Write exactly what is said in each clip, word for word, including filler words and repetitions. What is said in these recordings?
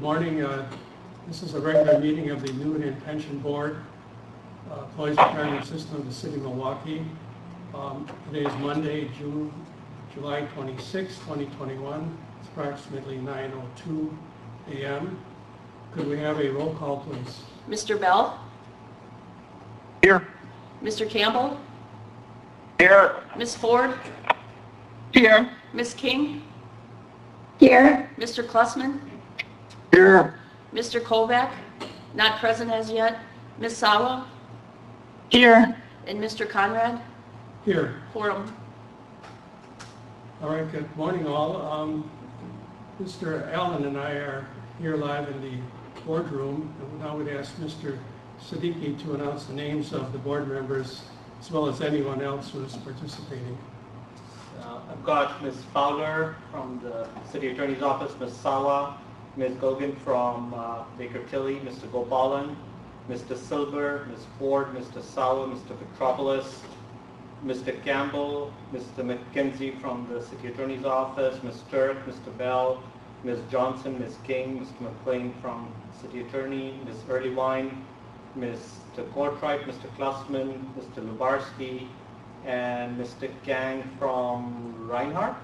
morning. Uh, this is a regular meeting of the Annuity and Pension Board, uh, Employees Retirement System of the City of Milwaukee. Um, today is Monday, June, July twenty-sixth, twenty twenty-one. It's approximately nine oh two a m Could we have a roll call, please? Mister Bell? Here. Mister Campbell? Here. Miz Ford? Here. Miz King? Here. Mister Klussman? Here. Mister Kovac? Not present as yet. Miz Sawa? Here. And Mister Conrad? Here. Quorum. All right, good morning all. Um, Mister Allen and I are here live in the boardroom, and now we'd ask Mister Siddiqui to announce the names of the board members as well as anyone else who is participating. Uh, I've got Miz Fowler from the City Attorney's Office, Miz Sawa, Miz Gogan from uh, Baker Tilly, Mister Gopalan, Mister Silver, Miz Ford, Mister Sawa, Mister Petropoulos, Mister Campbell, Mister McKenzie from the City Attorney's Office, Miz Turk, Mister Bell, Miz Johnson, Miz King, Mister McLean from City Attorney, Miz Earlywine, Mister Kortright, Mister Klussman, Mister Lubarsky, and Mister Kang from Reinhardt,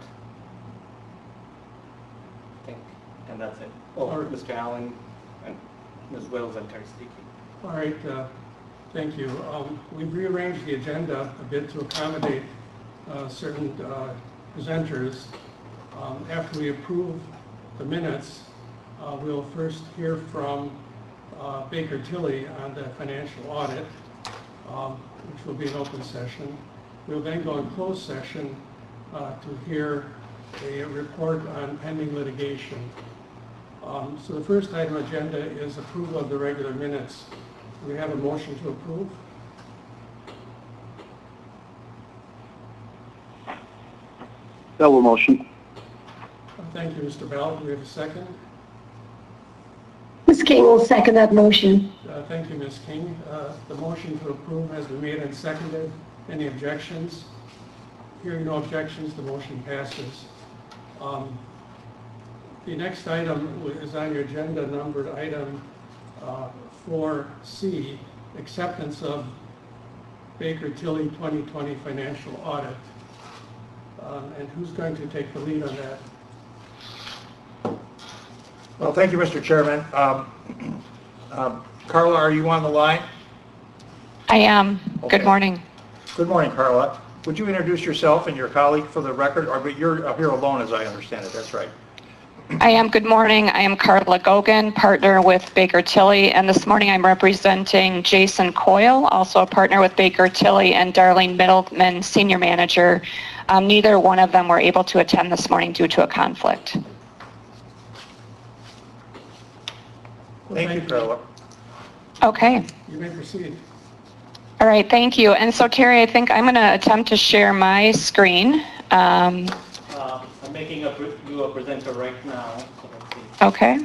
I think, and that's it. Oh, All right. Mister Allen, and Miz Wills and Terry Siddiqui. All right, uh, thank you. Um, we've rearranged the agenda a bit to accommodate uh, certain uh, presenters. Um, after we approve the minutes, uh, we'll first hear from uh, Baker Tilly on the financial audit, um, which will be an open session. We'll then go in closed session uh, to hear a report on pending litigation. Um, so the first item on the agenda is approval of the regular minutes. Do we have a motion to approve? Double motion. Uh, Thank you, Mister Bell. Do we have a second? Miz King will second that motion. Uh, Thank you, Miz King. Uh, The motion to approve has been made and seconded. Any objections? Hearing no objections, the motion passes. Um, The next item is on your agenda, numbered item uh, four C, acceptance of Baker Tilly twenty twenty financial audit. Um, And who's going to take the lead on that? Well, thank you, Mister Chairman. Um, um, Carla, are you on the line? I am. Okay. Good morning. Good morning, Carla. Would you introduce yourself and your colleague for the record? Or, but you're up here alone, as I understand it. That's right. I am. Good morning. I am Carla Gogan, partner with Baker Tilly, and this morning I'm representing Jason Coyle, also a partner with Baker Tilly, and Darlene Middleman, senior manager. Um, neither one of them were able to attend this morning due to a conflict. Well, Thank you, Carla. Okay. You may proceed. All right. Thank you. And so, Terry, I think I'm going to attempt to share my screen. Um, Uh, I'm making a, pre- you a presenter right now, so let's see. okay.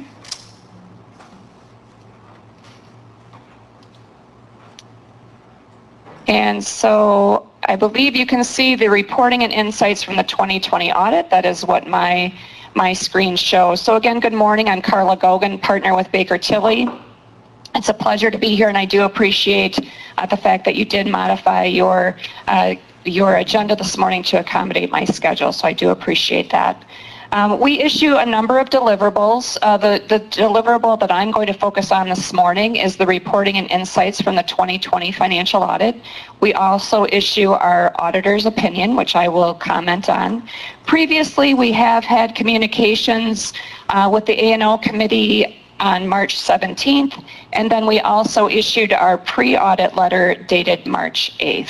And so I believe you can see the reporting and insights from the twenty twenty audit. That is what my my screen shows. So again, good morning. I'm Carla Gogan, partner with Baker Tilly. It's a pleasure to be here, and I do appreciate uh, the fact that you did modify your uh, your agenda this morning to accommodate my schedule, so I do appreciate that. Um, we issue a number of deliverables. Uh, the, the deliverable that I'm going to focus on this morning is the reporting and insights from the twenty twenty financial audit. We also issue our auditor's opinion, which I will comment on. Previously, we have had communications uh, with the A and O committee on March seventeenth, and then we also issued our pre-audit letter dated March eighth.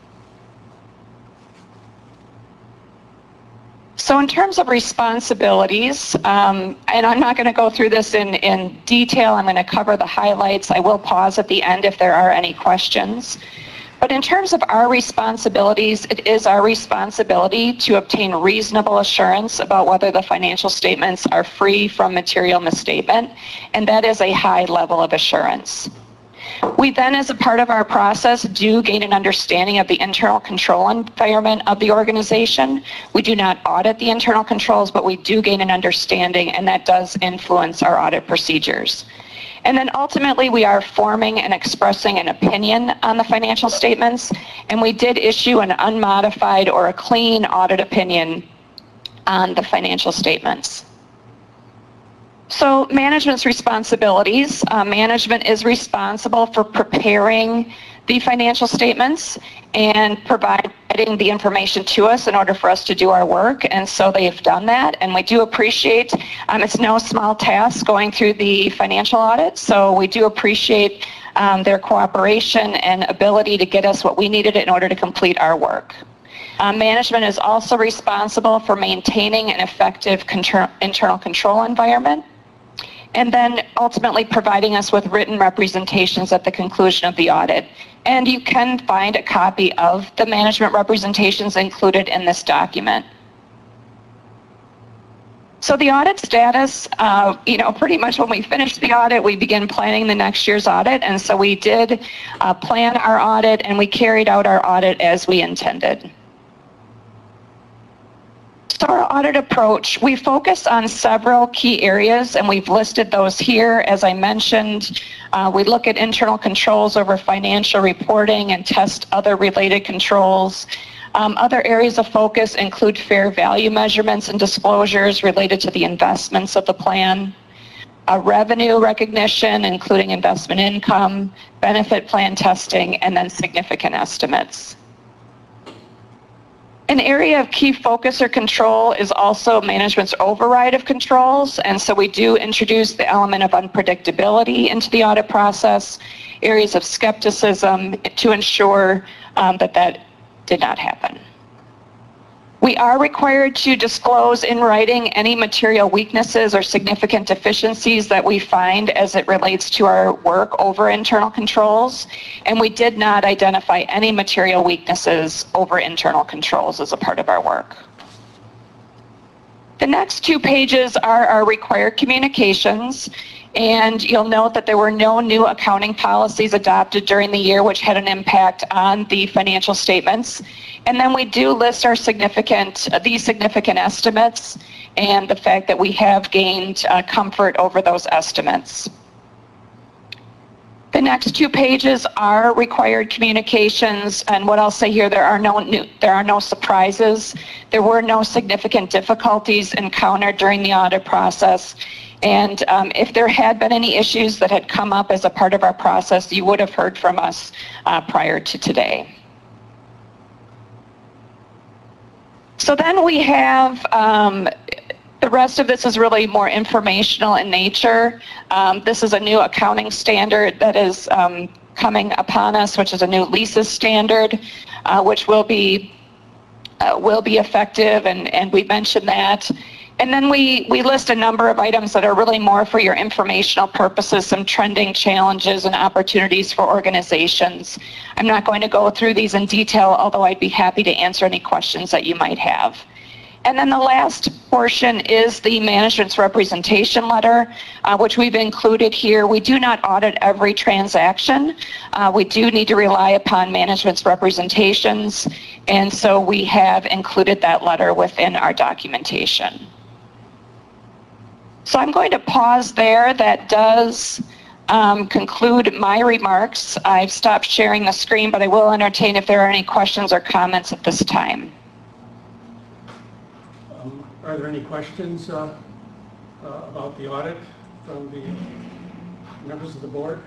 So in terms of responsibilities, um, and I'm not going to go through this in, in detail, I'm going to cover the highlights. I will pause at the end if there are any questions. But in terms of our responsibilities, it is our responsibility to obtain reasonable assurance about whether the financial statements are free from material misstatement, and that is a high level of assurance. We then, as a part of our process, do gain an understanding of the internal control environment of the organization. We do not audit the internal controls, but we do gain an understanding, and that does influence our audit procedures. And then ultimately, we are forming and expressing an opinion on the financial statements, and we did issue an unmodified or a clean audit opinion on the financial statements. So management's responsibilities. Uh, management is responsible for preparing the financial statements and providing the information to us in order for us to do our work. And so they've done that. And we do appreciate, um, it's no small task going through the financial audit. So we do appreciate um, their cooperation and ability to get us what we needed in order to complete our work. Uh, management is also responsible for maintaining an effective contra- internal control environment, and then ultimately providing us with written representations at the conclusion of the audit. And you can find a copy of the management representations included in this document. So the audit status, uh, you know, pretty much when we finish the audit, we begin planning the next year's audit. And so we did uh, plan our audit, and we carried out our audit as we intended. So our audit approach, we focus on several key areas, and we've listed those here. As I mentioned, uh, we look at internal controls over financial reporting and test other related controls. Um, other areas of focus include fair value measurements and disclosures related to the investments of the plan, uh, revenue recognition, including investment income, benefit plan testing, and then significant estimates. An area of key focus or control is also management's override of controls, and so we do introduce the element of unpredictability into the audit process, areas of skepticism to ensure um, that that did not happen. We are required to disclose in writing any material weaknesses or significant deficiencies that we find as it relates to our work over internal controls, and we did not identify any material weaknesses over internal controls as a part of our work. The next two pages are our required communications, and you'll note that there were no new accounting policies adopted during the year which had an impact on the financial statements. And then we do list our significant, uh, these significant estimates and the fact that we have gained uh, comfort over those estimates. The next two pages are required communications, and what I'll say here, there are no new, there are no surprises. There were no significant difficulties encountered during the audit process. And um, if there had been any issues that had come up as a part of our process, you would have heard from us uh, prior to today. So then we have, um, the rest of this is really more informational in nature. Um, this is a new accounting standard that is um, coming upon us, which is a new leases standard, uh, which will be uh, will be effective, and, and we mentioned that. And then we, we list a number of items that are really more for your informational purposes, some trending challenges and opportunities for organizations. I'm not going to go through these in detail, although I'd be happy to answer any questions that you might have. And then the last portion is the management's representation letter, uh, which we've included here. We do not audit every transaction. Uh, we do need to rely upon management's representations, and so we have included that letter within our documentation. So I'm going to pause there. That does um, conclude my remarks. I've stopped sharing the screen, but I will entertain if there are any questions or comments at this time. Um, Are there any questions uh, uh, about the audit from the members of the board?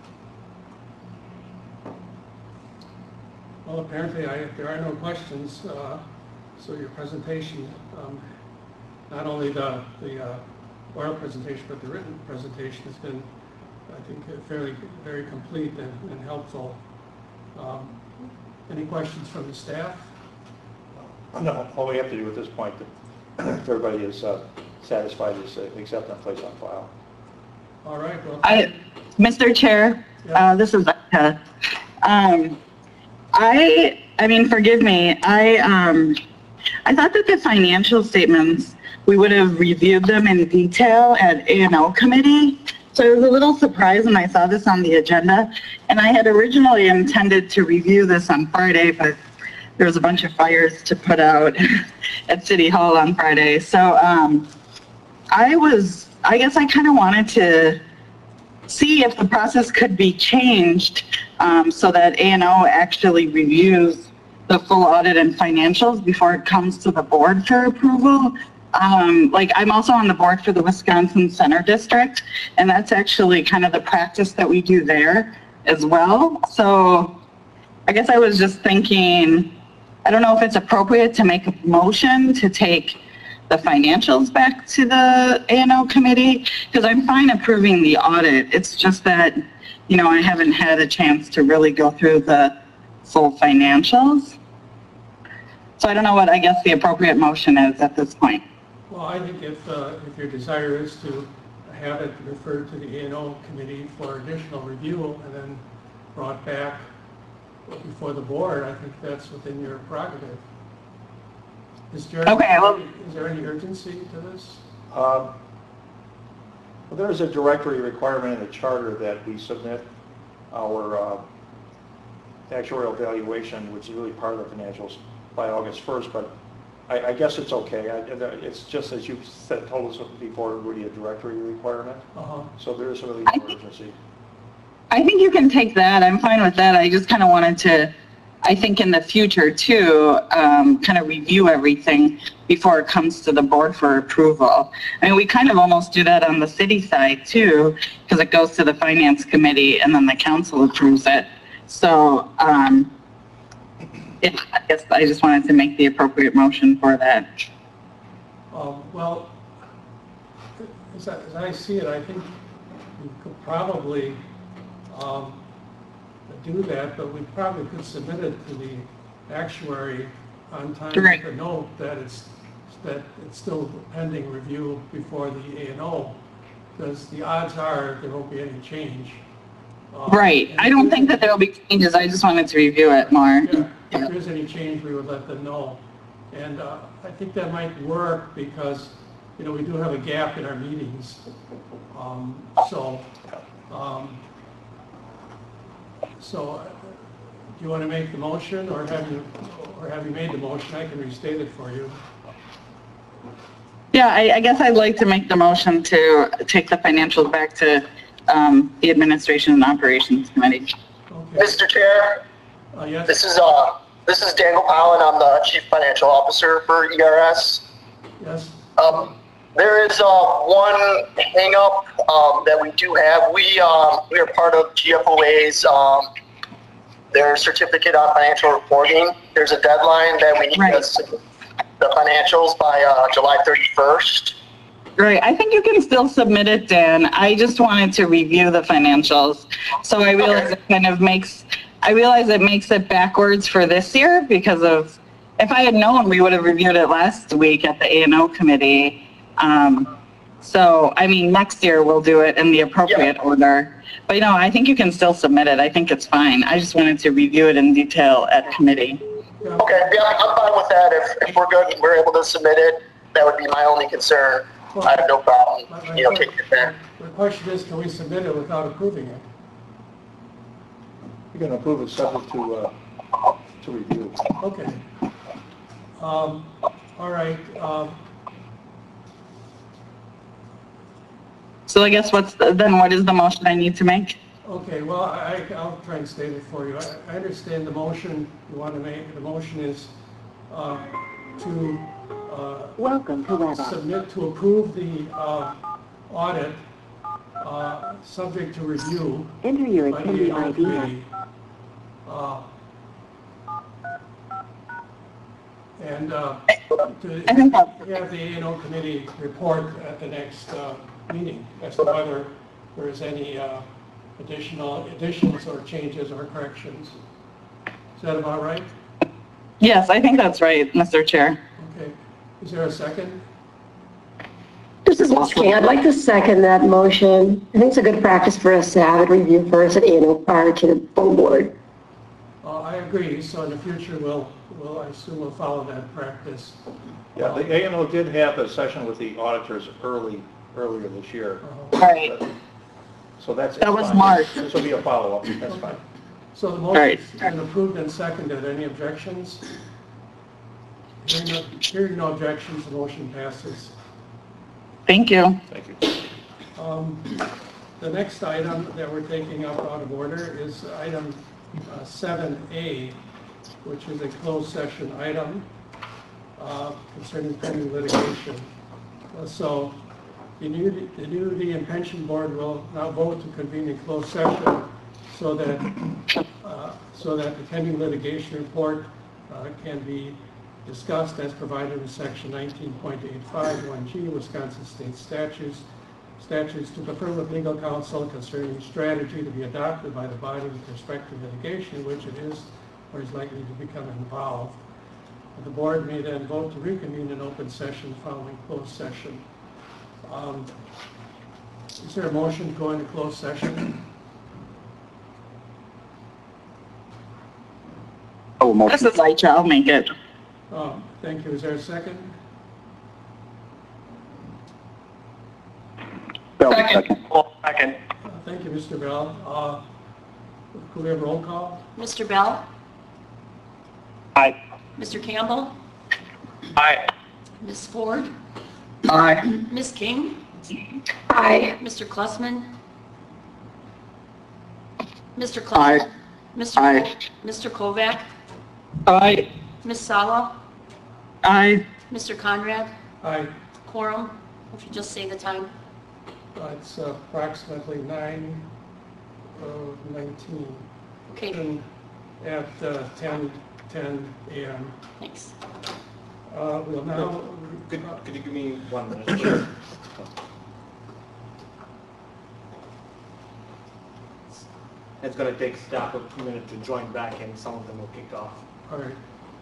Well, apparently I, there are no questions, uh, so your presentation, um, not only the, the uh, oral presentation, but the written presentation has been, I think, uh, fairly, very complete and, and helpful. Um, any questions from the staff? No, all we have to do at this point, if everybody is uh, satisfied, is uh, accept and place on file. All right. Well, I, Mister Chair, Yeah. uh, this is Becca. Um, I, I mean, forgive me. I, um, I thought that the financial statements, we would have reviewed them in detail at A and L committee. So I was a little surprised when I saw this on the agenda, and I had originally intended to review this on Friday, but there was a bunch of fires to put out at City Hall on Friday. So um, I was, I guess I kind of wanted to see if the process could be changed um, so that A and O actually reviews the full audit and financials before it comes to the board for approval. Um, like I'm also on the board for the Wisconsin Center District, and that's actually kind of the practice that we do there as well. So I guess I was just thinking, I don't know if it's appropriate to make a motion to take the financials back to the A and O committee, because I'm fine approving the audit. It's just that, you know, I haven't had a chance to really go through the full financials. So I don't know what I guess the appropriate motion is at this point. Well, I think if, uh, if your desire is to have it referred to the A and O committee for additional review and then brought back before the board, I think that's within your prerogative. Is there, Okay, well- is there any urgency to this? Um, Well, there is a directory requirement in the charter that we submit our uh, actuarial valuation, which is really part of the financials, by August first, but I, I guess it's okay. I, it's just as you said, told us before, really a directory requirement. Uh-huh. So there is really I no think- urgency. I think you can take that. I'm fine with that. I just kind of wanted to, I think in the future too, um, kind of review everything before it comes to the board for approval. I mean, we kind of almost do that on the city side too, because it goes to the finance committee and then the council approves it. So, um, it, I guess I just wanted to make the appropriate motion for that. Um, well, as I, as I see it, I think we could probably um, do that, but we probably could submit it to the actuary on time Right. to note that it's that it's still pending review before the A and O, because the odds are there won't be any change. Um, Right. and I if don't there's think that any- there will be changes. I just wanted to review it more. Yeah, if there's any change, we would let them know. And uh, I think that might work because, you know, we do have a gap in our meetings. Um, So, um, so uh, do you want to make the motion, or have you, or have you made the motion? I can restate it for you. Yeah, I, I guess I'd like to make the motion to take the financials back to um, the Administration and Operations Committee. Okay. Mister Chair, Uh, Yes, this is, uh, this is Daniel Powell. I'm the Chief Financial Officer for E R S. yes, Um, there is, uh, one hangup, um, that we do have. We, um, we are part of G F O A's, um, their certificate on financial reporting. There's a deadline that we need Right. to submit the financials by, uh, July thirty-first. Right, I think you can still submit it, Dan. I just wanted to review the financials. So I realize it kind of makes, I realize it makes it backwards for this year because of, if I had known, we would have reviewed it last week at the A and O committee. Um, so, I mean, next year we'll do it in the appropriate order. But, you know, I think you can still submit it. I think it's fine. I just wanted to review it in detail at committee. yeah. Okay, yeah, I'm fine with that. If, if we're good and we're able to submit it, that would be my only concern. I have no problem, My- my you know, taking it back. The question is, can we submit it without approving it? You're going to approve it subject to, uh, to review. Okay. Um, All right, um, So I guess what's, the- then what is the motion I need to make? okay, well, I, I'll try and state it for you. I I understand the motion you want to make. The motion is uh, to uh, Welcome to WebOx. submit, to approve the uh, audit, uh, subject to review Enter your by the attendee A and O I D. committee. Uh, And uh, to I think that's- have the A and O committee report at the next uh, meeting as to whether there is any uh, additional additions or changes or corrections. Is that about right? Yes, I think that's right, Mister Chair. Okay. Is there a second? This is Leslie. I'd like to second that motion. I think it's a good practice for us to have it reviewed first at A and O prior to the full board. Uh, I agree. So in the future, we'll, we'll, I assume we'll follow that practice. Yeah, the A and O did have a session with the auditors early, earlier this year. Uh, Right. But So that's. That was fine. March. This will be a follow-up, that's fine. So the right. motion's been approved and seconded. Any objections? Hearing no, hearing no objections, the motion passes. Thank you. Thank you. Um, The next item that we're taking up out of order is item uh, seven A, which is a closed session item uh, concerning pending litigation. Uh, So the new, the Unity and Pension Board will now vote to convene a closed session so that, uh, so that the pending litigation report uh, can be discussed as provided in section nineteen point eight five one G Wisconsin State Statutes, statutes to confer with legal counsel concerning strategy to be adopted by the body with respect to litigation in which it is or is likely to become involved. The board may then vote to reconvene an open session following closed session. Um, is there a motion to go into closed session? So This motion. is Licha. I'll make it. Oh, thank you. Is there a second? Bell, Second. second. Second. Uh, Thank you, Mister Bell. Uh, Could we have roll call? Mister Bell? Aye. Mister Campbell? Aye. Miz Ford? Aye. Miz King? Aye. Mister Klussman? Mister Aye. Klussman? Mister Aye. Ko- Mister Kovac? Aye. Miz Sala? Aye. Mister Conrad? Aye. Quorum? If you just say the time. Uh, It's approximately nine nineteen Okay, and at uh, ten ten a m thanks. Uh, We'll now, Could, could you give me one minute? please? It's going to take staff a minute to join back in. Some of them will kick off. all right.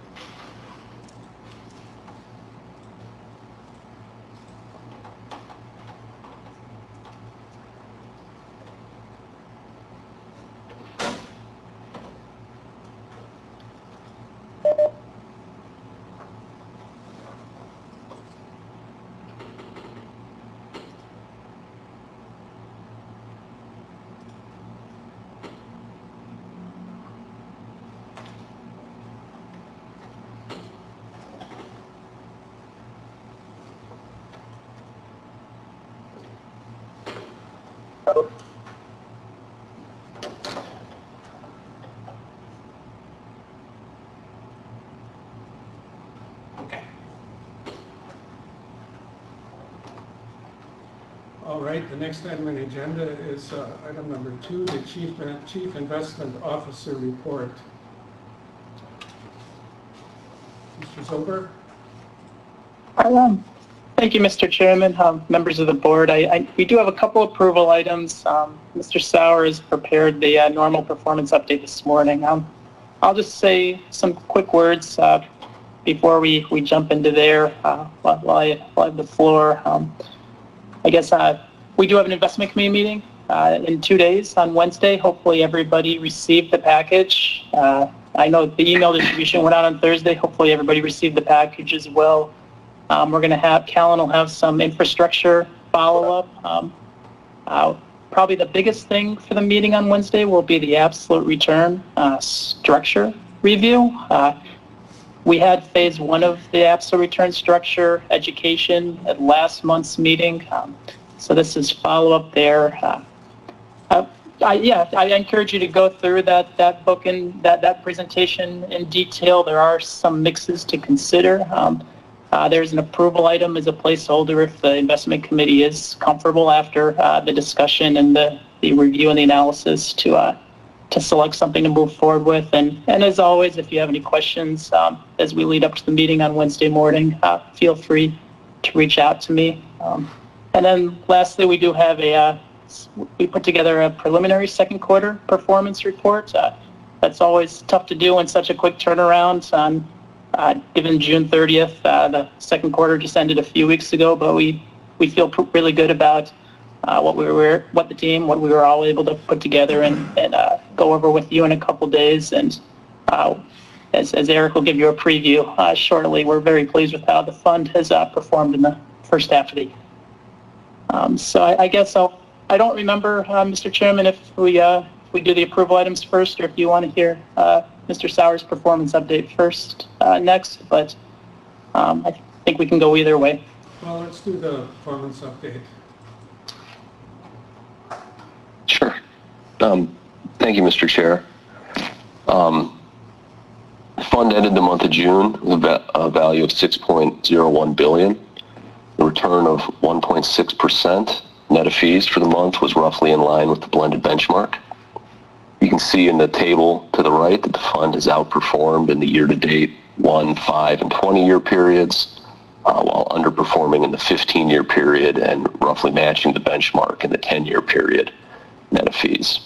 Okay. All right, the next item on the agenda is uh, item number two, the Chief Chief Investment Officer Report. Mister Zilber? Um, Thank you, Mister Chairman, um, members of the board. I, I, we do have a couple approval items. Um, Mister Sauer has prepared the uh, normal performance update this morning. Um, I'll just say some quick words uh, before we, we jump into there uh, while, while, I, while I have the floor. Um, I guess uh, we do have an investment committee meeting uh, in two days on Wednesday. Hopefully everybody received the package. Uh, I know the email distribution went out on Thursday. Hopefully everybody received the package as well. Um, we're going to have, Callan will have some infrastructure follow-up. Um, uh, probably the biggest thing for the meeting on Wednesday will be the absolute return uh, structure review. Uh, we had phase one of the absolute return structure education at last month's meeting. Um, so this is follow-up there. Uh, uh, I, yeah, I encourage you to go through that, that book and that, that presentation in detail. There are some mixes to consider. Um, Uh, there's an approval item as a placeholder if the investment committee is comfortable after uh, the discussion and the, the review and the analysis to uh, to select something to move forward with. And, and as always, if you have any questions um, as we lead up to the meeting on Wednesday morning, uh, feel free to reach out to me. Um, and then lastly, we do have a, uh, we put together a preliminary second quarter performance report. Uh, that's always tough to do in such a quick turnaround on Uh, given June thirtieth, uh, the second quarter just ended a few weeks ago, but we, we feel pr- really good about uh, what we were, what the team, what we were all able to put together and, and uh, go over with you in a couple days. And uh, as, as Eric will give you a preview uh, shortly, we're very pleased with how the fund has uh, performed in the first half of the year. Um, so I, I guess I'll I don't remember, uh, Mister Chairman, if we uh, if we do the approval items first, or if you want to hear uh, Mister Sauer's performance update first uh, next, but um, I think we can go either way. Well, let's do the performance update. Sure. Um, thank you, Mister Chair. Um, the fund ended the month of June with a, a value of six point zero one billion dollars. The return of one point six percent net of fees for the month was roughly in line with the blended benchmark. You can see in the table to the right that the fund has outperformed in the year-to-date one, five, and twenty-year periods, uh, while underperforming in the fifteen-year period and roughly matching the benchmark in the ten-year period net of fees.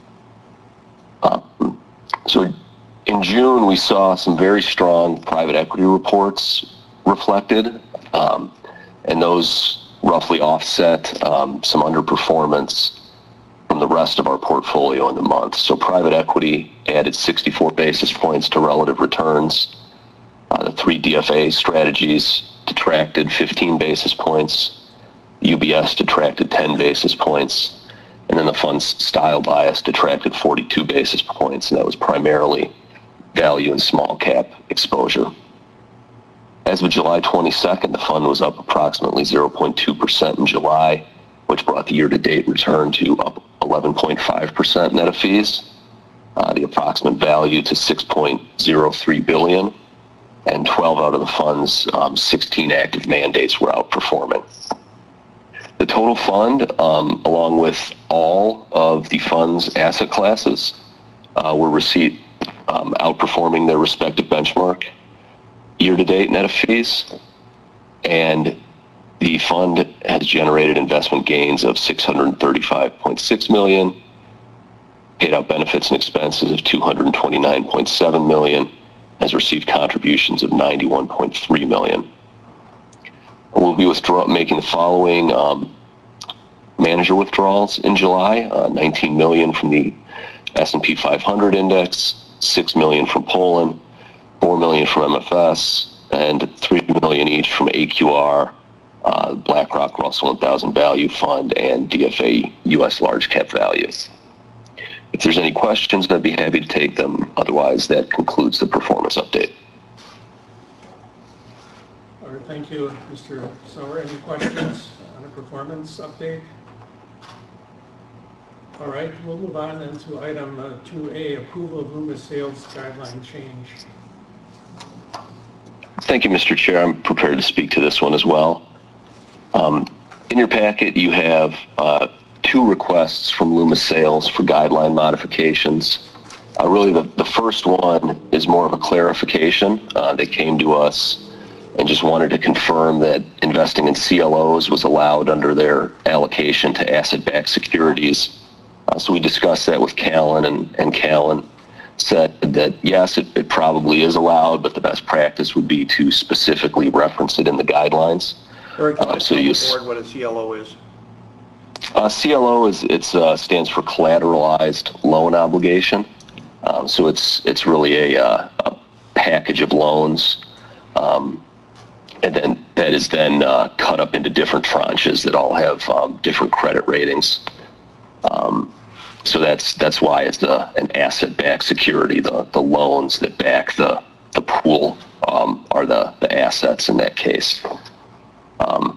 Um, so in June, we saw some very strong private equity reports reflected, um, and those roughly offset um, some underperformance from the rest of our portfolio in the month. So private equity added sixty-four basis points to relative returns. Uh, the three D F A strategies detracted fifteen basis points. U B S detracted ten basis points. And then the fund's style bias detracted forty-two basis points, and that was primarily value and small cap exposure. As of July twenty-second, the fund was up approximately zero point two percent in July, which brought the year-to-date return to up eleven point five percent net of fees, uh, the approximate value to six point zero three billion dollars, and twelve out of the fund's um, sixteen active mandates were outperforming. The total fund, um, along with all of the fund's asset classes, uh, were receipt um, outperforming their respective benchmark year-to-date net of fees, and the fund has generated investment gains of six hundred thirty-five point six million dollars, paid out benefits and expenses of two hundred twenty-nine point seven million dollars, has received contributions of ninety-one point three million dollars. We'll be withdraw making the following um, manager withdrawals in July, uh, nineteen million dollars from the S and P five hundred index, six million dollars from Poland, four million dollars from M F S, and three million dollars each from A Q R, uh, BlackRock Russell one thousand Value Fund, and D F A U S Large Cap Value. If there's any questions, I'd be happy to take them. Otherwise, that concludes the performance update. All right, thank you, Mister Sauer. Any questions on the performance update? All right, we'll move on then to item uh, two A, approval of Loomis sales guideline change. Thank you, Mister Chair. I'm prepared to speak to this one as well. Um, in your packet, you have uh, two requests from Loomis Sales for guideline modifications. Uh, really, the, the first one is more of a clarification. Uh, they came to us and just wanted to confirm that investing in C L Os was allowed under their allocation to asset-backed securities. Uh, so we discussed that with Callan, and, and Callan said that yes, it, it probably is allowed, but the best practice would be to specifically reference it in the guidelines. Eric, Uh, so you s- board what a C L O is. Uh, C L O is it's uh, stands for collateralized loan obligation. Um, so it's it's really a, uh, a package of loans, um, and then that is then uh, cut up into different tranches that all have um, different credit ratings. Um, so that's that's why it's a, an asset-backed security. The the loans that back the the pool um, are the the assets in that case. Um,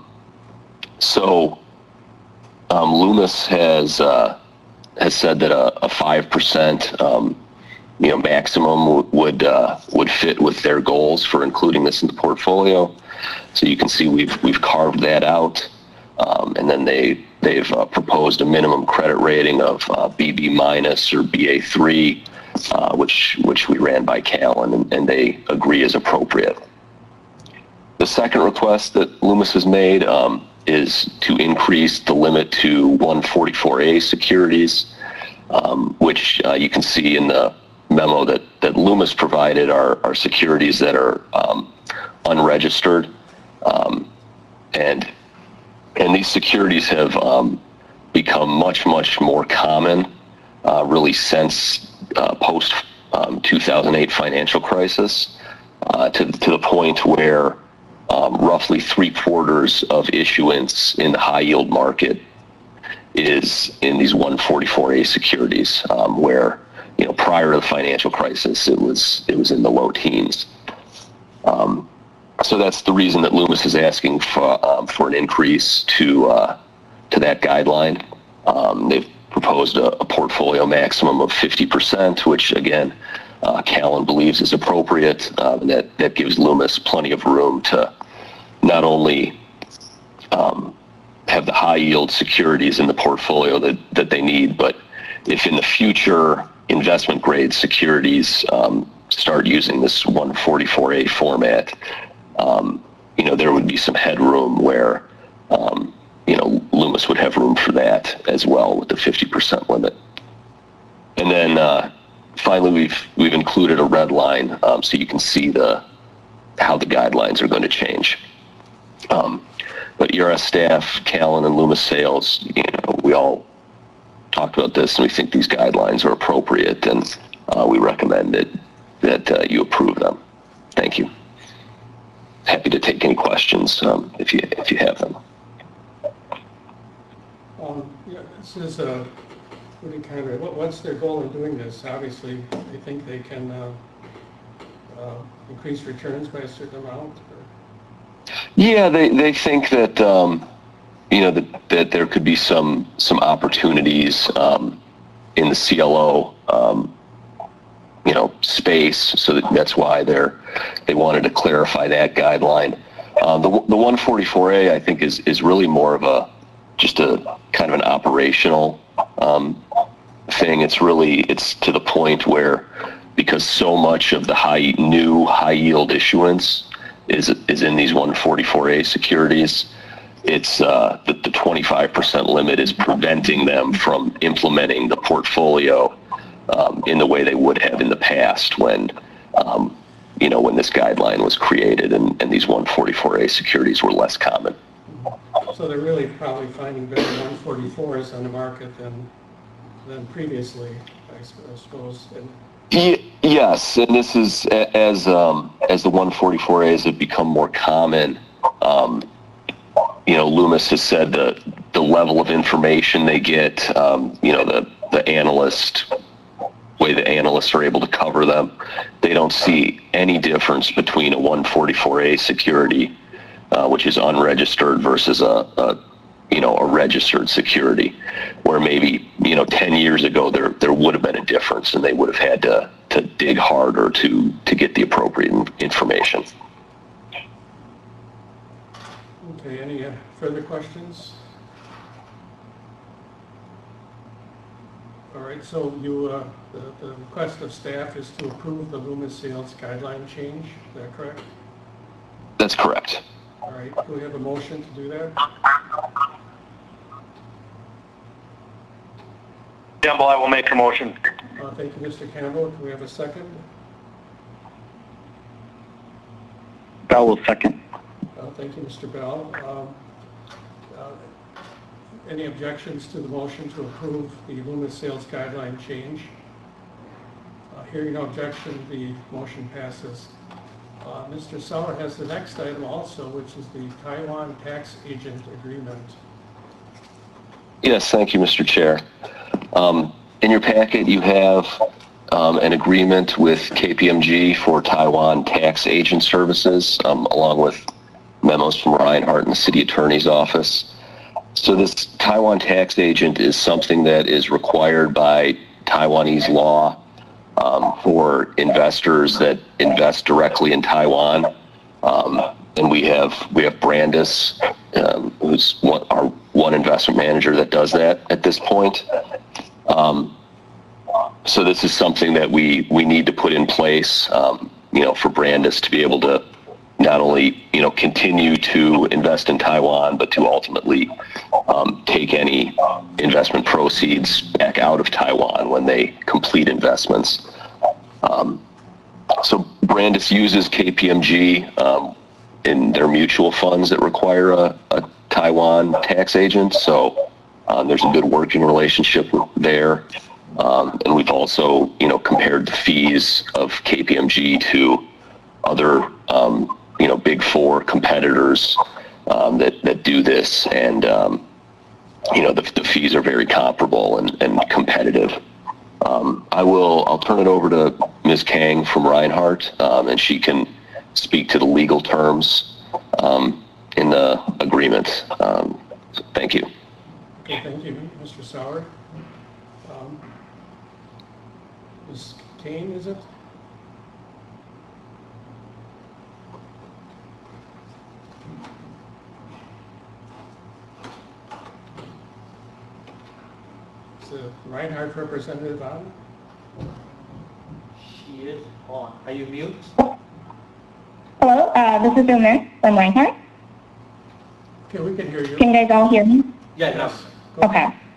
so. Um, Loomis has uh, has said that a, a five percent um, you know maximum w- would uh, would fit with their goals for including this in the portfolio. So you can see we've we've carved that out, um, and then they they've uh, proposed a minimum credit rating of uh, B B minus or B A three, uh, which which we ran by Callan, and, and they agree is appropriate. The second request that Loomis has made. Um, is to increase the limit to one forty-four A securities, um, which uh, you can see in the memo that, that Loomis provided are, are securities that are um, unregistered. Um, and, and these securities have um, become much, much more common uh, really since uh, post um, two thousand eight financial crisis uh, to, to the point where Um, roughly three quarters of issuance in the high yield market is in these one forty-four A securities, um, where, you know, prior to the financial crisis, it was it was in the low teens. Um, so that's the reason that Loomis is asking for um, for an increase to uh, to that guideline. Um, they've proposed a, a portfolio maximum of fifty percent, which again, uh, Callan believes is appropriate, uh, and that that gives Loomis plenty of room to not only um, have the high yield securities in the portfolio that that they need, but if in the future investment grade securities um, start using this one forty-four A format, um, you know, there would be some headroom where, um, you know, Loomis would have room for that as well with the fifty percent limit. And then uh, finally, we've we've included a red line um, so you can see the how the guidelines are going to change. Um, but E R S staff, Callan, and Loomis sales, you know, we all talked about this, and we think these guidelines are appropriate, and uh, we recommend that that uh, you approve them. Thank you. Happy to take any questions um, if you if you have them. Um, yeah, this is a pretty kind of, what, what's their goal in doing this? Obviously, they think they can uh, uh, increase returns by a certain amount? Or? Yeah, they, they think that, um, you know, that, that there could be some, some opportunities um, in the C L O, um, you know, space, so that, that's why they're, they wanted to clarify that guideline. Um, the, the one forty-four A, I think, is, is really more of a, just a kind of an operational um, thing. It's really, it's to the point where, because so much of the high new high yield issuance is is in these one forty-four A securities, it's uh, the, the twenty-five percent limit is preventing them from implementing the portfolio um, in the way they would have in the past when, um, you know, when this guideline was created and, and these one forty-four A securities were less common. So they're really probably finding better one forty-fours on the market than than previously, I suppose. And Y- yes, and this is a- as um, as the one forty-four As have become more common. Um, you know, Loomis has said the the level of information they get. Um, you know, the the analyst way the analysts are able to cover them. They don't see any difference between a one forty-four A security, uh, which is unregistered, versus a, a you know a registered security, where maybe you know ten years ago there there would have been a difference, and they would have had to to dig harder to to get the appropriate information. okay, any uh, further questions? All right, so you uh, the, the request of staff is to approve the Loomis sales guideline change. Is that correct? That's correct. All right, do we have a motion to do that? Campbell, I will make a motion. Uh, thank you, Mister Campbell. Do we have a second? Bell will second. Uh, thank you, Mister Bell. Um, uh, any objections to the motion to approve the Loomis sales guideline change? Uh, hearing no objection, the motion passes. Uh, Mister Sauer has the next item also, which is the Taiwan tax agent agreement. Yes, thank you, Mister Chair. Um, in your packet, you have um, an agreement with K P M G for Taiwan tax agent services, um, along with memos from Reinhardt and the City Attorney's Office. So this Taiwan tax agent is something that is required by Taiwanese law um, for investors that invest directly in Taiwan. Um, and we have we have Brandis, um, who's one, our one investment manager that does that at this point. Um, so this is something that we we need to put in place, um, you know, for Brandis to be able to not only you know continue to invest in Taiwan, but to ultimately um, take any investment proceeds back out of Taiwan when they complete investments. Um, so Brandis uses K P M G um, in their mutual funds that require a, a Taiwan tax agent. So um, there's a good working relationship there. Um, and we've also, you know, compared the fees of K P M G to other, um, you know, big four competitors um, that, that do this. And, um, you know, the, the fees are very comparable and, and competitive. Um, I will, I'll turn it over to Miz Kang from Reinhardt, um, and she can speak to the legal terms um, in the agreement. Um, so thank you. Okay, thank you, Mister Sauer. Um, Miz Kane, is it? Is the Reinhardt representative on? She is on. Are you mute? Hello, uh, this is Umer from Reinhardt. Okay, we can hear you. Can you guys all hear me? Yeah, no. Yes. Go ahead. Okay.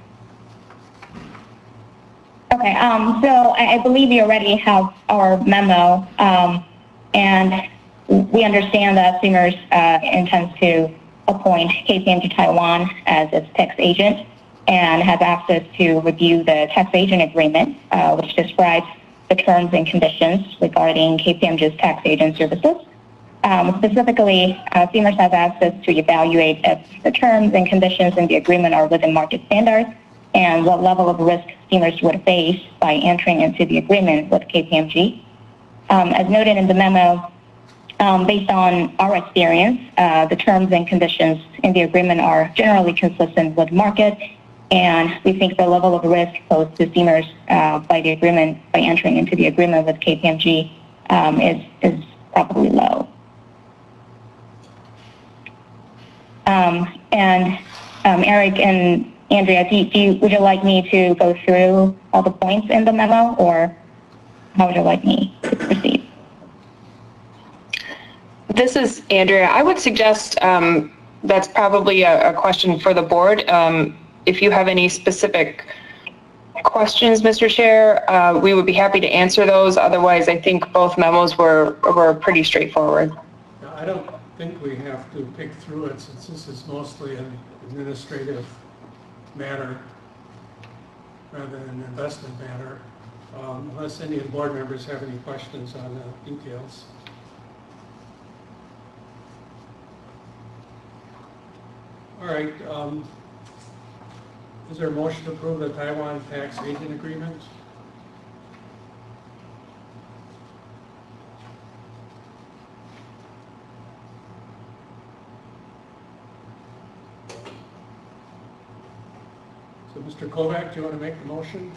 Okay, um, so I, I believe you already have our memo, um, and we understand that Siemens uh, intends to appoint K P M G Taiwan as its tax agent and has asked us to review the tax agent agreement, uh, which describes the terms and conditions regarding K P M G's tax agent services. Um, specifically, uh, Siemens has asked us to evaluate if the terms and conditions in the agreement are within market standards and what level of risk Siemens would face by entering into the agreement with K P M G. Um, as noted in the memo, um, based on our experience, uh, the terms and conditions in the agreement are generally consistent with market, and we think the level of risk posed to Siemens uh, by the agreement, by entering into the agreement with K P M G um, is, is probably low. Um, and um, Eric and Andrea, do you, do you, would you like me to go through all the points in the memo, or how would you like me to proceed? This is Andrea. I would suggest um, that's probably a, a question for the board. Um, if you have any specific questions, Mister Chair, uh, we would be happy to answer those. Otherwise, I think both memos were, were pretty straightforward. Now, I don't think we have to pick through it since this is mostly an administrative matter rather than an investment matter, um, unless any of the board members have any questions on the details. All right, um, is there a motion to approve the Taiwan tax agent agreement? So Mister Kovac, do you want to make the motion?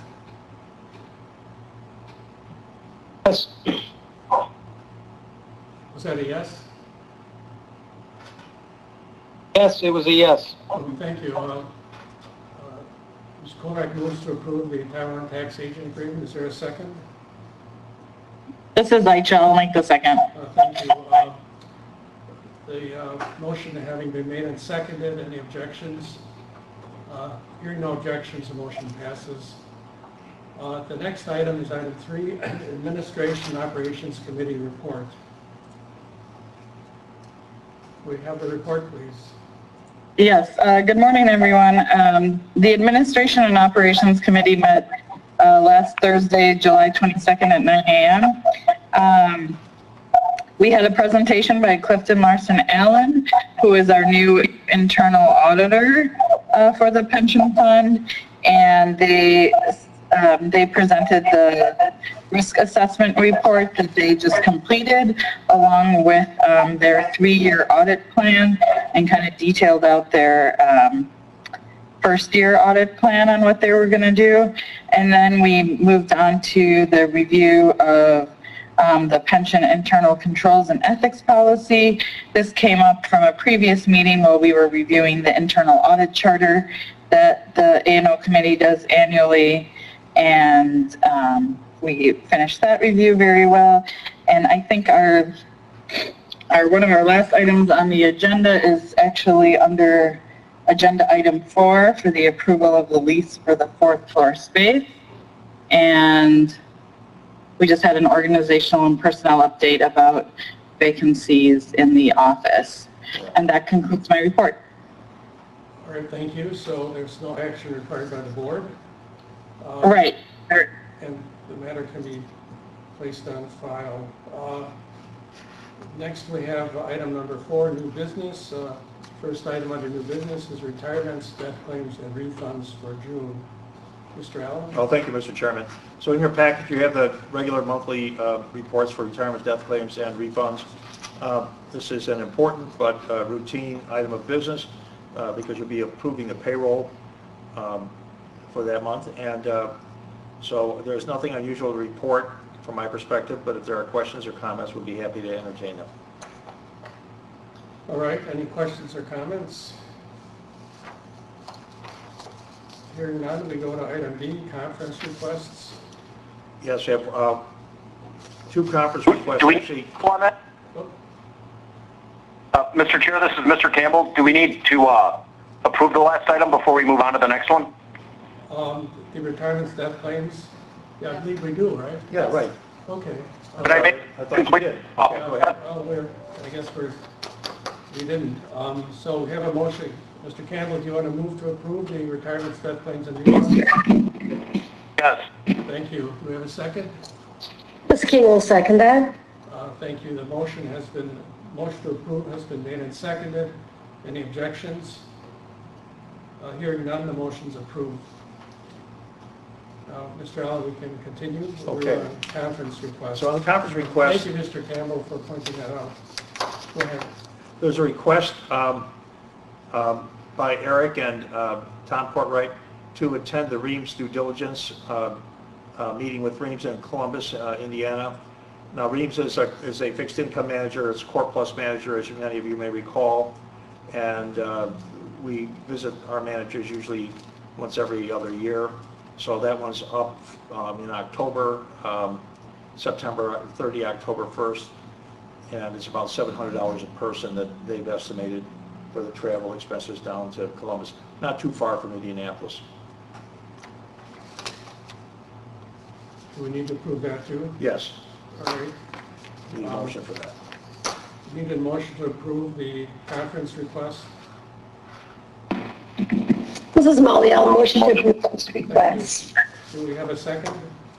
Yes. Was that a yes? Yes, it was a yes. Oh, thank you. Uh, uh, Mister Kovac moves to approve the Taiwan tax agent agreement. Is there a second? This is Aicha, I'll make the second. Uh, Thank you. Uh, The uh, motion having been made and seconded, any objections? Uh, Hearing no objections, the motion passes. Uh, The next item is item three, Administration Operations Committee report. We have the report, please. Yes, uh, good morning, everyone. Um, the Administration and Operations Committee met uh, last Thursday, July twenty-second at nine a m Um, we had a presentation by Clifton Larson Allen, who is our new internal auditor uh, for the pension fund, and they um, they presented the risk assessment report that they just completed, along with um, their three-year audit plan, and kind of detailed out their um, first-year audit plan on what they were going to do. And then we moved on to the review of um, the pension internal controls and ethics policy. This came up from a previous meeting while we were reviewing the internal audit charter that the A and O committee does annually, and um, we finished that review very well. And I think our, our one of our last items on the agenda is actually under agenda item four for the approval of the lease for the fourth floor space. And we just had an organizational and personnel update about vacancies in the office. And that concludes my report. All right, thank you. So there's no action required by the board. Uh, Right. And the matter can be placed on file. Uh, Next, we have item number four, new business. Uh, First item under new business is retirements, death claims, and refunds for June. Mister Allen? Oh, thank you, Mister Chairman. So in your package, you have the regular monthly uh, reports for retirement, death claims, and refunds. Uh, This is an important but uh, routine item of business uh, because you'll be approving the payroll um, for that month. And uh, so there's nothing unusual to report from my perspective, but if there are questions or comments, we'll be happy to entertain them. All right, any questions or comments? Hearing none, we go to item B, conference requests. Yes, we have uh, two conference requests. Do we Actually, on that? Uh, Mister Chair, this is Mister Campbell. Do we need to uh, approve the last item before we move on to the next one? Um, the retirements, death claims, yeah, I believe we do, right? yeah, right. Okay. Did I make? I thought you did. Oh, Yeah, go ahead. well, we're, I guess we're, we didn't. Um, so we have a motion. Mister Campbell, do you want to move to approve the retirements, death claims, and refunds? Yes. Thank you. Do we have a second? Miz King will second that. Uh, thank you. The motion has been, motion to approve has been made and seconded. Any objections? Uh, hearing none, the motion's approved. Uh, Mister Allen, we can continue. Okay. We're on conference request. So on the conference request, Thank you, Mister Campbell, for pointing that out. Go ahead. there's a request um, um, by Eric and uh, Tom Courtwright to attend the Reams due diligence uh, uh, meeting with Reams in Columbus, uh, Indiana. Now, Reams is a, is a fixed income manager. It's Core Plus manager, as many of you may recall. And uh, we visit our managers usually once every other year. So that one's up um, in October, um, September thirtieth, October first. And it's about seven hundred dollars a person that they've estimated for the travel expenses down to Columbus, not too far from Indianapolis. Do we need to approve that too? Yes, All right. need a Um, motion for that. Need a motion to approve the conference request? This is Molly. I'll motion to approve those requests. Do we have a second?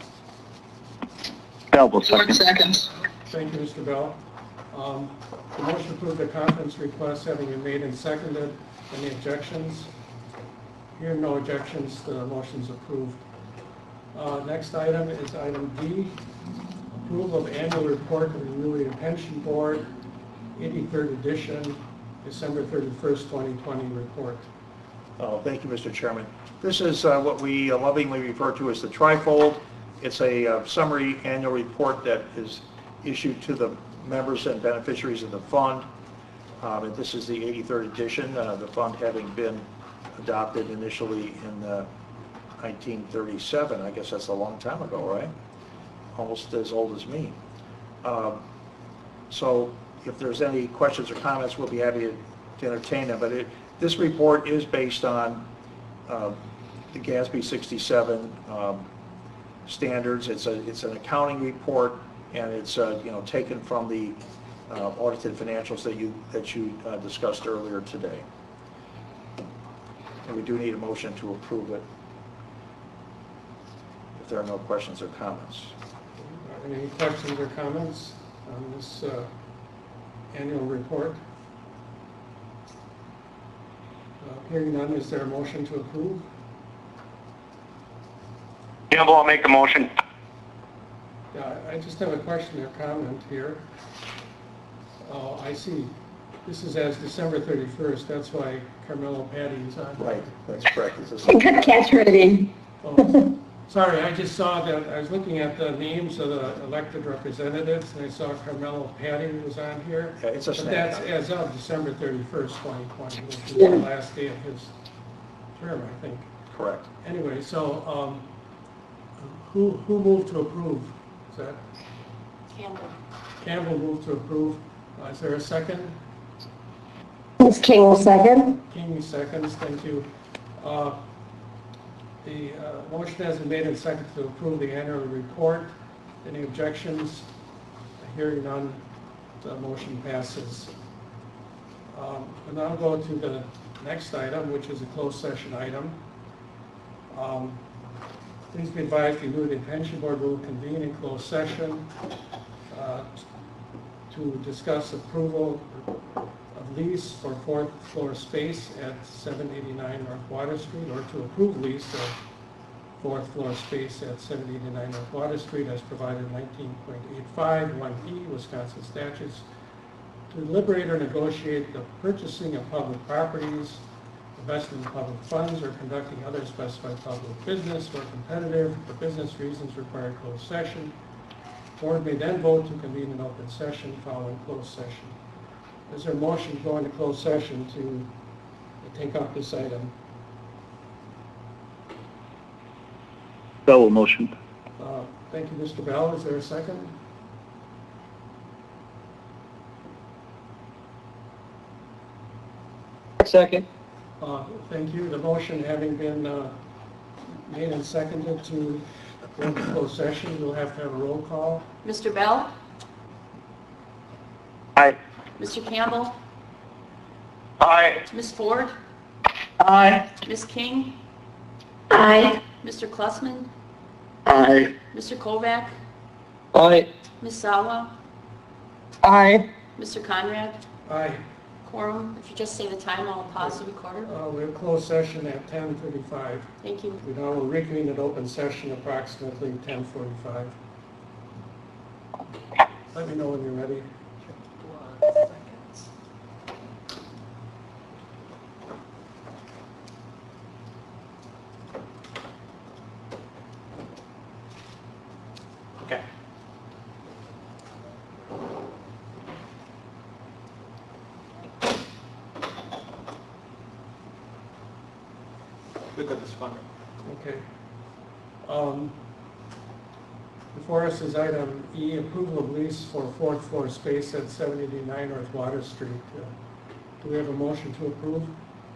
Bell will second. Seconds. Thank you, Mister Bell. Um, The motion to approve the conference request having been made and seconded. Any objections? Hearing no objections, the motion's approved. Uh, Next item is item D, approval of annual report of the Annuity and Pension Board, eighty-third edition, December thirty-first, twenty twenty report. Oh, thank you, Mister Chairman. This is uh, what we lovingly refer to as the trifold. It's a uh, summary annual report that is issued to the members and beneficiaries of the fund. Um, and this is the eighty-third edition, uh, the fund having been adopted initially in uh, nineteen thirty-seven. I guess that's a long time ago, right? Almost as old as me. Um, so if there's any questions or comments, we'll be happy to, to entertain them. But it, this report is based on uh, the GASB sixty-seven um, standards. It's a it's an accounting report, and it's uh, you know taken from the uh, audited financials that you that you uh, discussed earlier today. And we do need a motion to approve it if there are no questions or comments. Any questions or comments on this uh, annual report? Uh, Hearing none, is there a motion to approve? Campbell, I'll make the motion. Yeah, I just have a question or comment here. Oh, I see. This is as December thirty-first, that's why Carmelo Patty is on. Right, that's correct. This is- Good catch, Rudy. Oh, sorry, I just saw that, I was looking at the names of the elected representatives, and I saw Carmelo Patty was on here. Yeah, it's a But snap. that's as of December thirty-first, twenty twenty, which is Yeah. the last day of his term, I think. Correct. Anyway, so, um, who, who moved to approve? Is that Campbell. Campbell moved to approve? Uh, Is there a second? Miz King will second. King seconds, thank you. Uh, The uh, motion has been made and seconded to approve the annual report. Any objections? Hearing none, the motion passes. Um, We'll now go to the next item, which is a closed session item. Um, Please be advised, the Annuity and Pension Board will convene in closed session uh, to discuss approval of lease for fourth floor space at seven eighty-nine North Water Street, or to approve lease of fourth floor space at seven eighty-nine North Water Street as provided in nineteen point eight five one E Wisconsin statutes, to deliberate or negotiate the purchasing of public properties, investing in public funds, or conducting other specified public business where competitive for business reasons require closed session. Board may then vote to convene an open session following closed session. Is there a motion to go into closed session to take up this item? Bell motion. Uh, Thank you, Mister Bell. Is there a second? Second. Uh, Thank you. The motion having been uh, made and seconded to go into closed session, we'll have to have a roll call. Mister Bell? Aye. Mister Campbell? Aye. Miz Ford? Aye. Miz King? Aye. Mister Klussman? Aye. Mister Kovac? Aye. Miz Sawa? Aye. Mister Conrad? Aye. Quorum, if you just say the time, I'll pause the recorder. Uh, We have closed session at ten thirty-five. Thank you. We now will reconvene at open session approximately ten forty-five. Let me know when you're ready. Okay. Look at this one. Okay. Um, Before us is item E, approval of lease for fourth floor space at seven eighty-nine North Water Street. Uh, Do we have a motion to approve?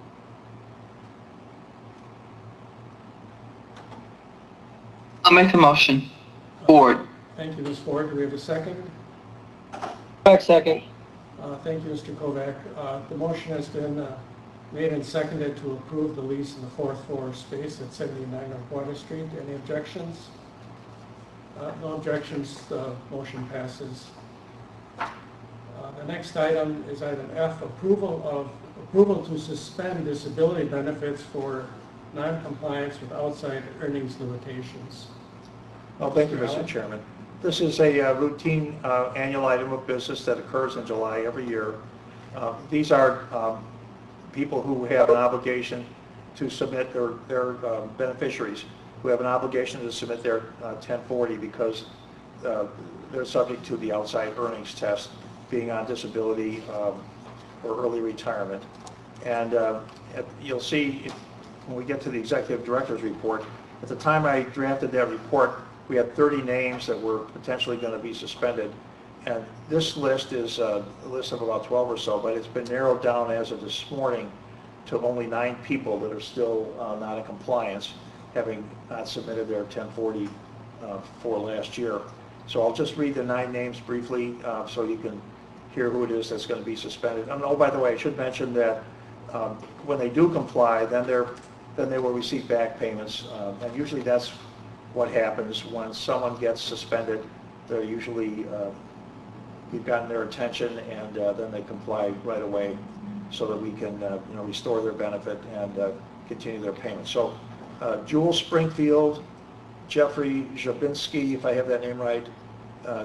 I'll make the motion. Ford. Thank you, Miz Ford. Do we have a second? Back second. Uh, Thank you, Mister Kovac. Uh, The motion has been uh, made and seconded to approve the lease in the fourth floor space at seventy-nine North Water Street. Any objections? Uh, No objections, the motion passes. Uh, The next item is item F, approval of, approval to suspend disability benefits for non-compliance with outside earnings limitations. Well, thank you, Mister Mister Allen? Chairman. This is a uh, routine uh, annual item of business that occurs in July every year. Uh, These are um, people who have an obligation to submit their, their um, beneficiaries who have an obligation to submit their uh, ten forty because uh, they're subject to the outside earnings test, being on disability um, or early retirement. And uh, at- you'll see if- when we get to the executive director's report, at the time I drafted that report, we had thirty names that were potentially going to be suspended. And this list is uh, a list of about twelve or so, but it's been narrowed down as of this morning to only nine people that are still uh, not in compliance, having not submitted their ten forty uh, for last year. So I'll just read the nine names briefly uh, so you can hear who it is that's going to be suspended. And oh, by the way, I should mention that um, when they do comply, then they're then they will receive back payments. Uh, and usually that's what happens when someone gets suspended. They're usually, uh, we've gotten their attention, and uh, then they comply right away so that we can uh, you know, restore their benefit and uh, continue their payment. So uh, Jewel Springfield, Jeffrey Jabinski, if I have that name right, uh,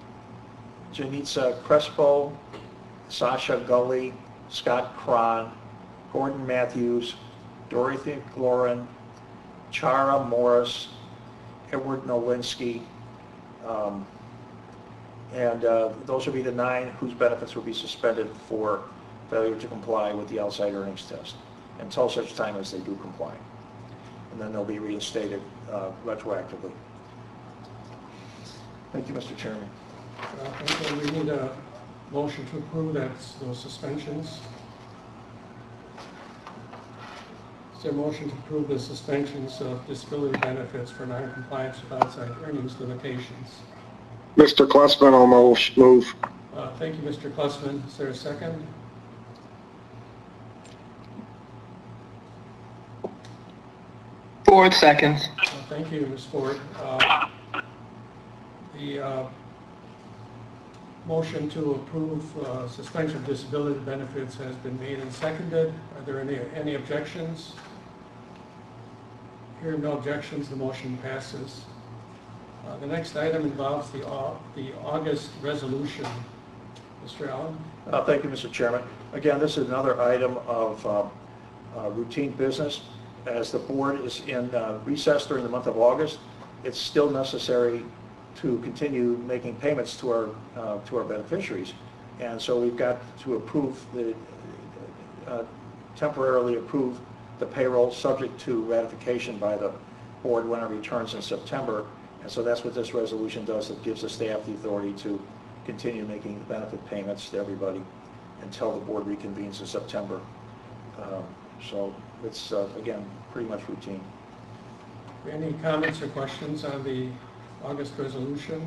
Janitza Crespo, Sasha Gully, Scott Cron, Gordon Matthews, Dorothy Glorin, Chara Morris, Edward Nowinski, um, and uh, those will be the nine whose benefits will be suspended for failure to comply with the outside earnings test until such time as they do comply. And then they'll be reinstated uh, retroactively. Thank you, Mister Chairman. Uh, thank you. We need a motion to approve that, those suspensions. Is there a motion to approve the suspensions of disability benefits for non-compliance with outside earnings limitations? Mister Klussman, I'll mo- move. Uh, Thank you, Mister Klussman. Is there a second? Ford seconds. Uh, Thank you, Miz Ford. Uh, The uh, motion to approve uh, suspension of disability benefits has been made and seconded. Are there any, any objections? Hearing no objections, the motion passes. Uh, The next item involves the, Au- the August resolution. Mister Allen? Uh, Thank you, Mister Chairman. Again, this is another item of um, uh, routine business. As the board is in uh, recess during the month of August, it's still necessary to continue making payments to our uh, to our beneficiaries. And so we've got to approve the, uh, temporarily approve the payroll subject to ratification by the board when it returns in September. And so that's what this resolution does. It gives the staff the authority to continue making benefit payments to everybody until the board reconvenes in September. Um, So it's, uh, again, pretty much routine. Any comments or questions on the August resolution?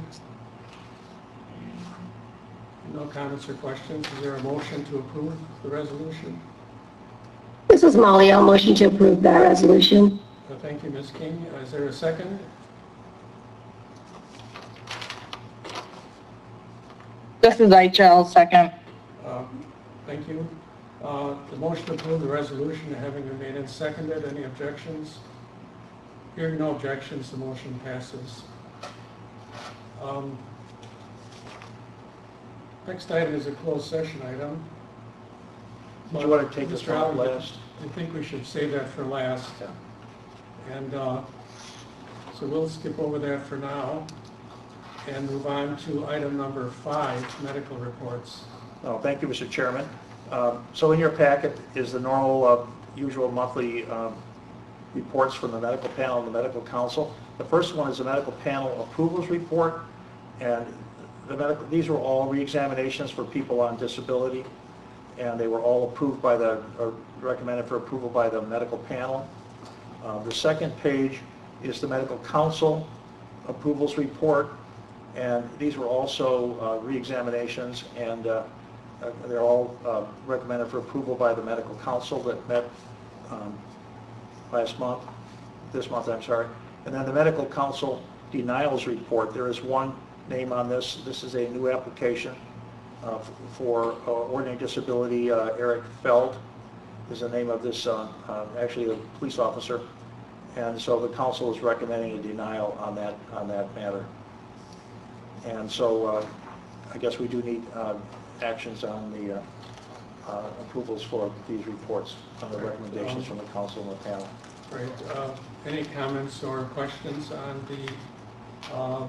No comments or questions. Is there a motion to approve the resolution? This is Molly. I'll motion to approve that resolution. Uh, Thank you, Miz King. Is there a second? This is Eichel, second. Uh, Thank you. Uh, The motion to approve the resolution having been made and seconded. Any objections? Hearing no objections, the motion passes. Um, Next item is a closed session item. Did you want to take this Mister one Allen, last? I think we should save that for last. And uh, so we'll skip over that for now and move on to item number five, medical reports. Oh, thank you, Mister Chairman. Um, So in your packet is the normal, uh, usual monthly um, reports from the medical panel and the medical council. The first one is the medical panel approvals report, and the medical, these were all re-examinations for people on disability, and they were all approved by the, or recommended for approval by the medical panel. Uh, The second page is the medical council approvals report, and these were also uh, re-examinations, and uh, uh, they're all uh, recommended for approval by the medical council that met um, last month, this month, I'm sorry. And then the medical council denials report, there is one name on this. This is a new application uh, for uh, ordinary disability. uh, Eric Feld is the name of this, uh, uh, actually a police officer. And so the council is recommending a denial on that, on that matter. And so uh, I guess we do need uh, actions on the uh, uh, approvals for these reports on the recommendations from the council and the panel. Right. Uh, Any comments or questions on the um,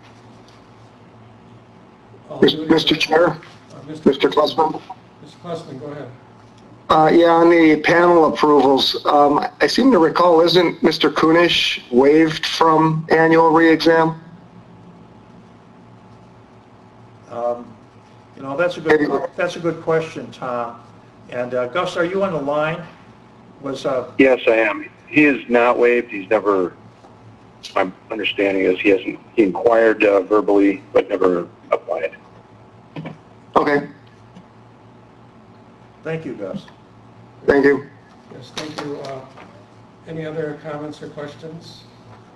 all duties- Mister Chair, Uh, Mister Mister Klessman. Mister Klessman, go ahead. Uh, yeah, on the panel approvals, um, I seem to recall, isn't Mister Kunish waived from annual re-exam? Um, You know, that's a good, that's a good question, Tom. And uh, Gus, are you on the line? Was, uh, Yes, I am. He is not waived. He's never, my understanding is he hasn't, he inquired uh, verbally, but never applied. Okay, thank you, Gus. thank you. Yes, thank you. Uh, Any other comments or questions?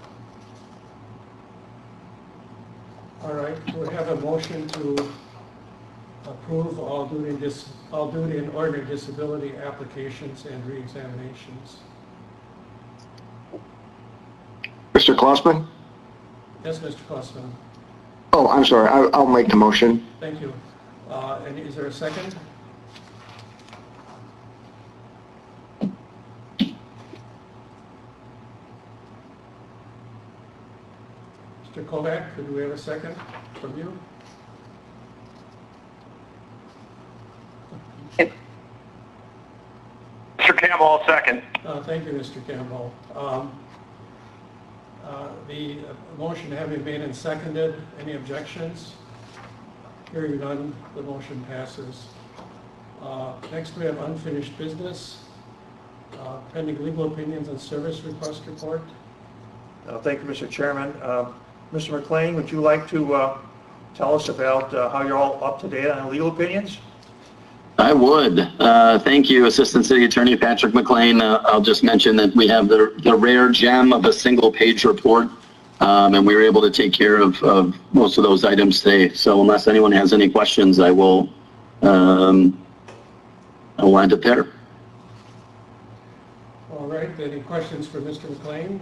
All right, we have a motion to approve all duty and dis, all duty and ordinary disability applications and re-examinations. Mister Klossman? Yes, Mister Klessman, Oh, I'm sorry, I- I'll make the motion. thank you. Uh, And is there a second? Mister Kovac, could we have a second from you? Mister Campbell, I'll second. Uh, Thank you, Mister Campbell. Um, uh, The motion having been and seconded, any objections? Hearing none, the motion passes. Uh, Next, we have unfinished business, Uh, pending legal opinions and service request report. Uh, Thank you, Mister Chairman. Uh, Mister McLean, would you like to uh, tell us about uh, how you're all up to date on legal opinions? I would. Uh, thank you, Assistant City Attorney Patrick McLean. Uh, I'll just mention that we have the, the rare gem of a single page report Um, and we were able to take care of, of most of those items today. So unless anyone has any questions, I will, um, I will end it there. All right, any questions for Mister McLean?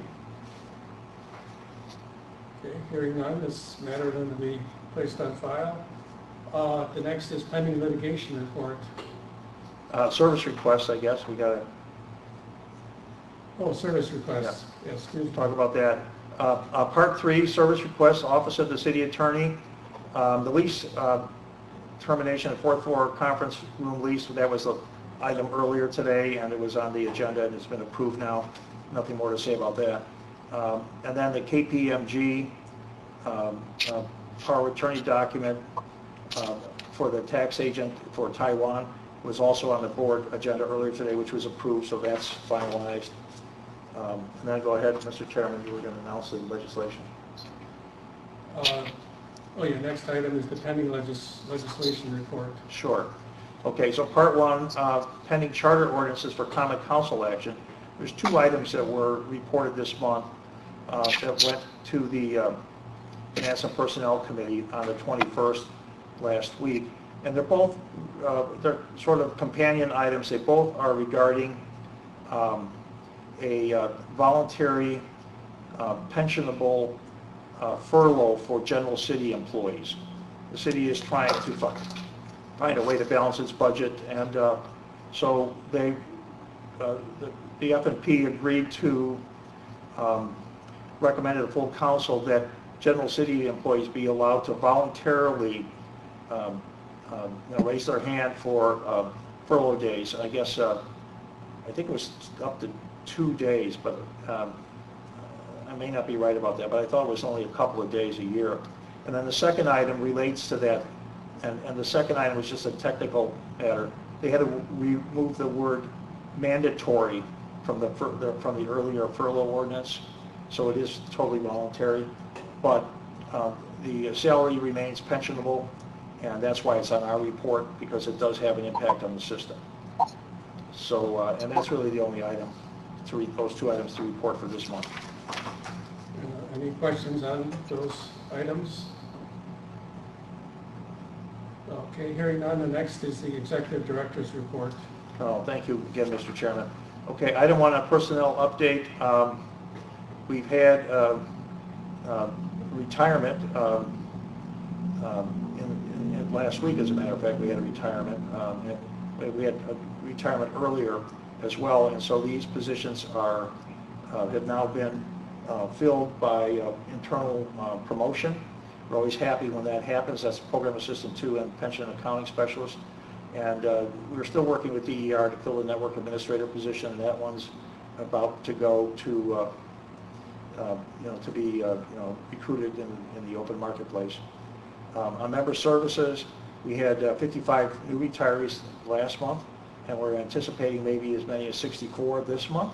Okay, hearing none, this matter then to be placed on file. Uh, the next is pending litigation report. Uh, service requests, I guess, we gotta Oh, service requests. Yes, excuse me. talk about that. Uh, uh, part three, service requests, Office of the City Attorney. Um, the lease, uh, termination of fourth floor conference room lease, that was the item earlier today, and it was on the agenda, and it's been approved now. Nothing more to say about that. Um, and then the K P M G, um, uh, power of attorney document, uh, for the tax agent for Taiwan was also on the board agenda earlier today, which was approved, so that's finalized. Um, and then go ahead, Mister Chairman, you were going to announce the legislation. Uh, oh, your next item is the pending legis legislation report. Sure. Okay, so part one, uh, pending charter ordinances for common council action. There's two items that were reported this month uh, that went to the uh, Finance and Personnel Committee on the twenty-first last week. And they're both, uh, they're sort of companion items. They both are regarding um, a uh, voluntary uh, pensionable uh, furlough for general city employees. The city is trying to find, find a way to balance its budget, and uh, so they, uh, the, the F and P agreed to um, recommend to the full council that general city employees be allowed to voluntarily um, um, you know, raise their hand for uh, furlough days. I guess uh, I think it was up to two days, but um, I may not be right about that, but I thought it was only a couple of days a year. And then the second item relates to that, and, and the second item was just a technical matter. They had to remove the word mandatory from the, the from the earlier furlough ordinance, so it is totally voluntary, but um, the salary remains pensionable, and that's why it's on our report, because it does have an impact on the system. So, uh, and that's really the only item, to read those two items to report for this month. Uh, any questions on those items? Okay, hearing none, the next is the Executive Director's report. Oh, thank you again, Mister Chairman. Okay, item one on personnel update. Um, we've had uh, uh, retirement um, um, in, in, in last week, as a matter of fact, we had a retirement. Um, and we had a retirement earlier as well, and so these positions are uh, have now been uh, filled by uh, internal uh, promotion. We're always happy when that happens. That's Program Assistant two and Pension Accounting Specialist. And uh, we're still working with D E R to fill the Network Administrator position, and that one's about to go to, uh, uh, you know, to be, uh, you know, recruited in, in the open marketplace. Um, on Member Services, we had uh, fifty-five new retirees last month, and we're anticipating maybe as many as sixty-four this month.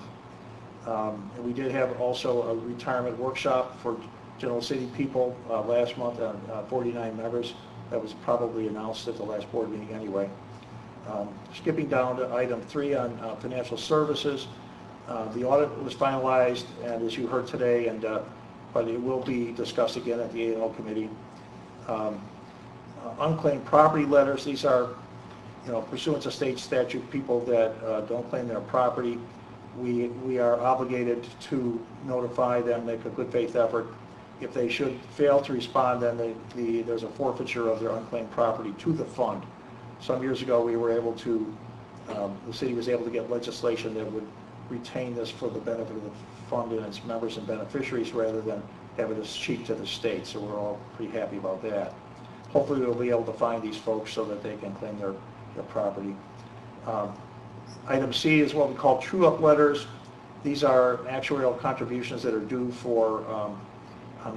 Um, and we did have also a retirement workshop for General City people uh, last month on uh, forty-nine members. That was probably announced at the last board meeting anyway. Um, skipping down to item three on uh, financial services, uh, the audit was finalized, and as you heard today, and uh, but it will be discussed again at the A and O committee. Um, uh, unclaimed property letters, these are, you know, pursuant to state statute, people that uh, don't claim their property, we we are obligated to notify them, make a good faith effort. If they should fail to respond, then the, the, there's a forfeiture of their unclaimed property to the fund. Some years ago, we were able to, um, the city was able to get legislation that would retain this for the benefit of the fund and its members and beneficiaries rather than have it as cheap to the state. So we're all pretty happy about that. Hopefully, we'll be able to find these folks so that they can claim their, their property. Um, item C is what we call true-up letters. These are actuarial contributions that are due for um, on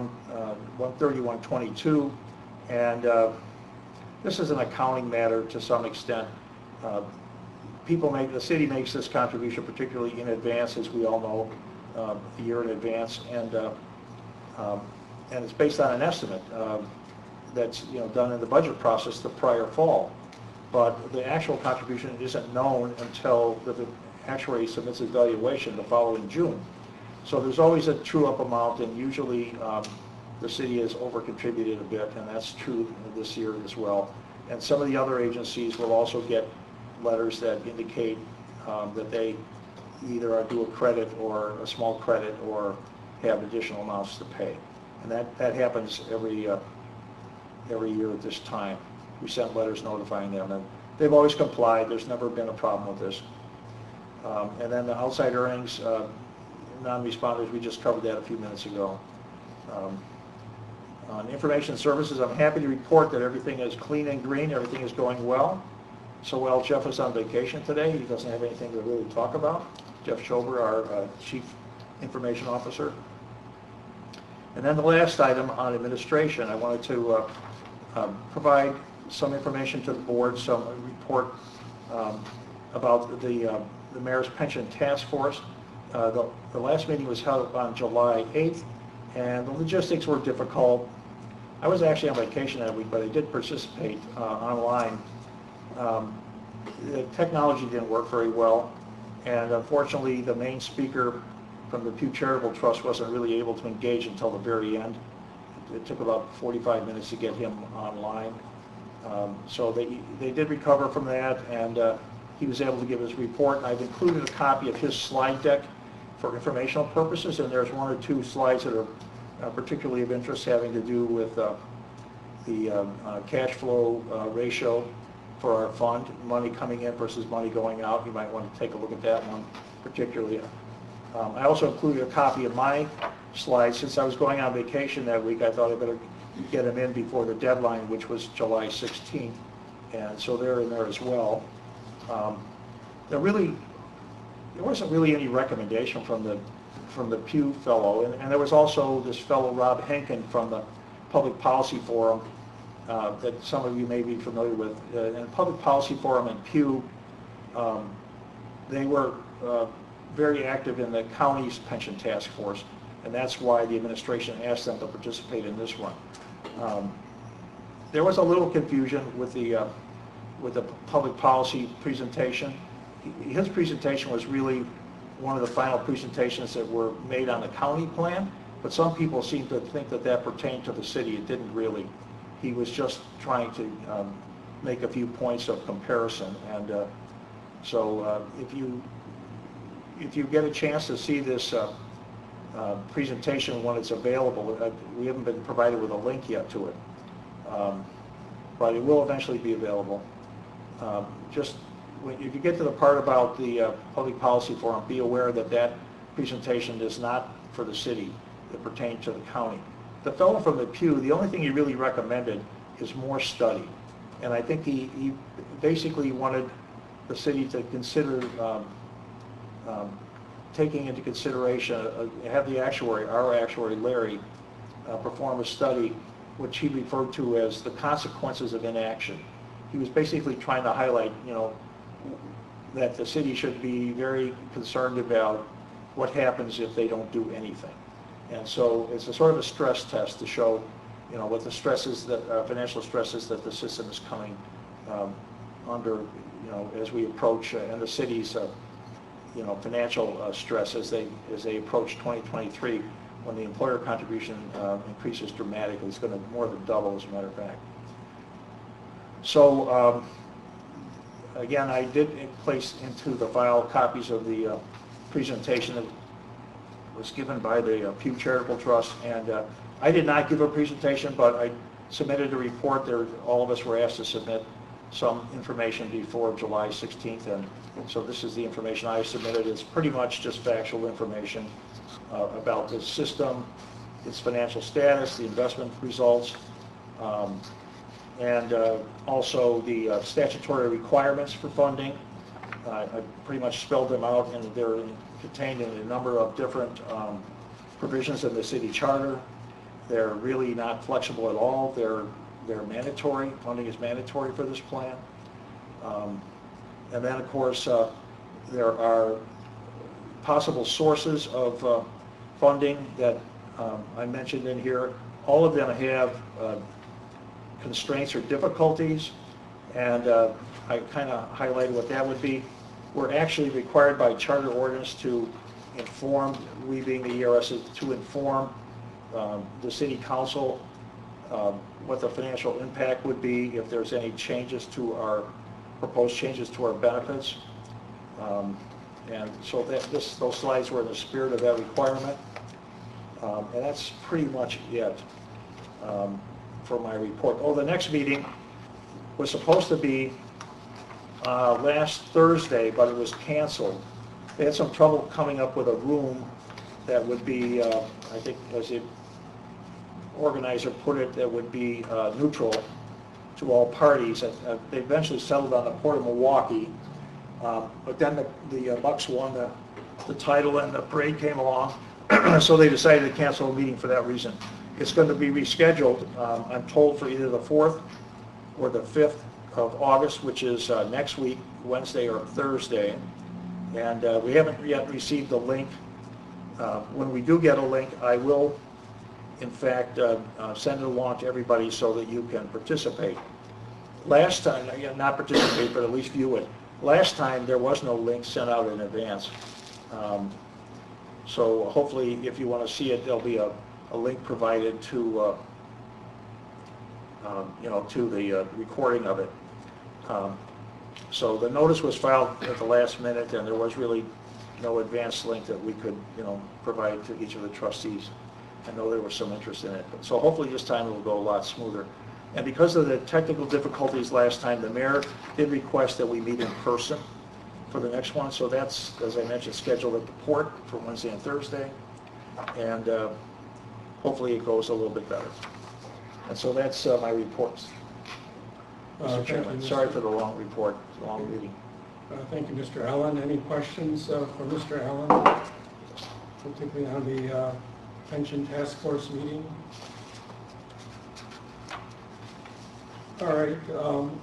one thirty-one twenty-two, and uh, this is an accounting matter to some extent. Uh, people make, the city makes this contribution particularly in advance, as we all know, uh, a year in advance, and uh, um, and it's based on an estimate um, that's, you know, done in the budget process the prior fall. But the actual contribution isn't known until the actuary submits his valuation the following June. So there's always a true-up amount, and usually um, the city has over-contributed a bit, and that's true this year as well. And some of the other agencies will also get letters that indicate um, that they either are due a credit or a small credit or have additional amounts to pay. And that, that happens every, uh, every year at this time. We send letters notifying them, and they've always complied. There's never been a problem with this. Um, and then the outside earnings, uh, non-responders, we just covered that a few minutes ago. Um, on information services, I'm happy to report that everything is clean and green. Everything is going well. So while Jeff is on vacation today, he doesn't have anything to really talk about. Jeff Schober, our uh, Chief Information Officer. And then the last item on administration, I wanted to uh, um, provide some information to the board, some report um, about the, uh, the Mayor's Pension Task Force. Uh, the, the last meeting was held on July eighth, and the logistics were difficult. I was actually on vacation that week, but I did participate uh, online. Um, the technology didn't work very well, and unfortunately the main speaker from the Pew Charitable Trust wasn't really able to engage until the very end. It took about forty-five minutes to get him online. Um, so they, they did recover from that, and uh, he was able to give his report. And I've included a copy of his slide deck for informational purposes, and there's one or two slides that are uh, particularly of interest having to do with uh, the um, uh, cash flow uh, ratio for our fund, money coming in versus money going out. You might want to take a look at that one particularly. Um, I also included a copy of my slides. Since I was going on vacation that week, I thought I better get them in before the deadline, which was July sixteenth, and so they're in there as well. Um, there really, there wasn't really any recommendation from the from the Pew Fellow, and, and there was also this fellow Rob Henkin from the Public Policy Forum uh, that some of you may be familiar with. Uh, and Public Policy Forum and Pew, um, they were uh, very active in the county's pension task force, and that's why the administration asked them to participate in this one. Um, there was a little confusion with the uh, with the public policy presentation. His presentation was really one of the final presentations that were made on the county plan, but some people seem to think that that pertained to the city. It didn't really. He was just trying to um, make a few points of comparison, and uh, so uh, if you if you get a chance to see this uh, uh, presentation when it's available, uh, we haven't been provided with a link yet to it, um, but it will eventually be available. Um, just when, if you get to the part about the uh, Public Policy Forum, be aware that that presentation is not for the city. It pertained to the county. The fellow from the Pew, the only thing he really recommended is more study, and I think he, he basically wanted the city to consider um, Um, taking into consideration, uh, have the actuary, our actuary Larry, uh, perform a study which he referred to as the consequences of inaction. He was basically trying to highlight, you know, that the city should be very concerned about what happens if they don't do anything. And so it's a sort of a stress test to show, you know, what the stresses, that uh, financial stresses that the system is coming um, under, you know, as we approach, uh, and the city's uh, you know, financial uh, stress as they as they approach twenty twenty-three, when the employer contribution uh, increases dramatically. It's going to more than double, as a matter of fact. So um, again, I did place into the file copies of the uh, presentation that was given by the uh, Pew Charitable Trust, and uh, I did not give a presentation, but I submitted a report. There, all of us were asked to submit some information before July sixteenth, and so this is the information I submitted. It's pretty much just factual information uh, about the system, its financial status, the investment results, um, and uh, also the uh, statutory requirements for funding. Uh, I pretty much spelled them out, and they're contained in a number of different um, provisions in the city charter. They're really not flexible at all. They're They're mandatory. Funding is mandatory for this plan. Um, and then, of course, uh, there are possible sources of uh, funding that um, I mentioned in here. All of them have uh, constraints or difficulties, and uh, I kind of highlighted what that would be. We're actually required by charter ordinance to informed, we being the E R S, is to inform um, the city council um, what the financial impact would be if there's any changes to our, proposed changes to our benefits. Um, and so that this, those slides were in the spirit of that requirement. Um, and that's pretty much it um, for my report. Oh, the next meeting was supposed to be uh, last Thursday, but it was canceled. They had some trouble coming up with a room that would be, uh, I think, as the organizer put it, that would be uh, neutral to all parties. And, uh, they eventually settled on the Port of Milwaukee, um, but then the, the uh, Bucks won the, the title and the parade came along, so they decided to cancel the meeting for that reason. It's going to be rescheduled, um, I'm told, for either the fourth or the fifth of August, which is uh, next week, Wednesday or Thursday. And uh, we haven't yet received the link. Uh, when we do get a link, I will, in fact, uh, uh, send it along to everybody so that you can participate. Last time, again, not participate, but at least view it. Last time, there was no link sent out in advance. Um, so hopefully, if you want to see it, there'll be a, a link provided to, uh, um, you know, to the uh, recording of it. Um, So the notice was filed at the last minute, and there was really no advance link that we could, you know, provide to each of the trustees. I know there was some interest in it. So hopefully this time it will go a lot smoother. And because of the technical difficulties last time, the mayor did request that we meet in person for the next one. So that's, as I mentioned, scheduled at the port for Wednesday and Thursday. And uh, hopefully it goes a little bit better. And so that's uh, my reports. Uh, Mister Chairman, you, sorry for the long report, long meeting. Uh, thank you, Mister Allen. Any questions uh, for Mister Allen, particularly on the uh, pension task force meeting? All right. Um,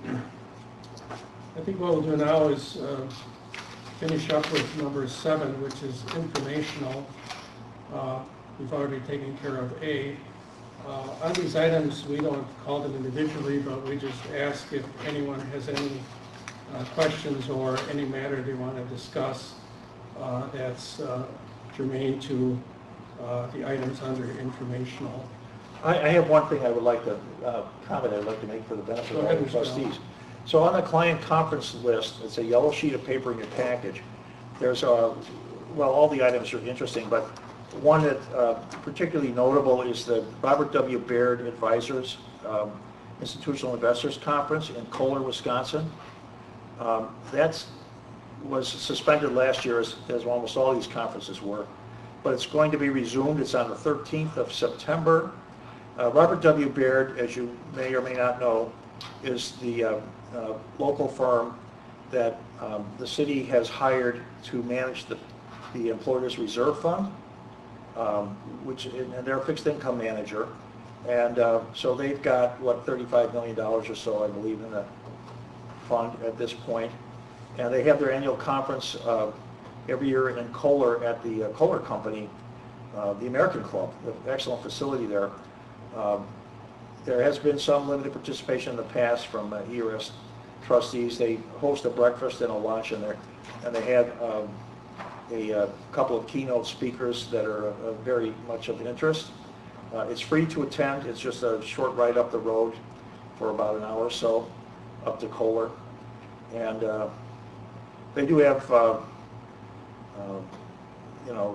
I think what we'll do now is uh, finish up with number seven, which is informational. Uh, we've already taken care of A. Uh, on these items, we don't call them individually, but we just ask if anyone has any uh, questions or any matter they want to discuss uh, that's uh, germane to uh, the items under informational. I, I have one thing I would like to uh, comment I'd like to make for the benefit of all the trustees. So on the client conference list, it's a yellow sheet of paper in your package. There's a, well, all the items are interesting, but one that uh, particularly notable is the Robert W. Baird Advisors um, Institutional Investors Conference in Kohler, Wisconsin. Um, that was suspended last year, as, as almost all these conferences were, but it's going to be resumed. It's on the thirteenth of September. Uh, Robert W. Baird, as you may or may not know, is the uh, uh, local firm that um, the city has hired to manage the, the Employers Reserve Fund. Um, which and they're a fixed income manager, and uh, so they've got what thirty-five million dollars or so, I believe, in the fund at this point, and they have their annual conference uh, every year in Kohler at the uh, Kohler Company, uh, the American Club, the excellent facility there. Um, there has been some limited participation in the past from uh, E R S trustees. They host a breakfast and a lunch, and they and they had. Um, A, a couple of keynote speakers that are uh, very much of interest. Uh, it's free to attend. It's just a short ride up the road for about an hour or so up to Kohler. And uh, they do have, uh, uh, you know,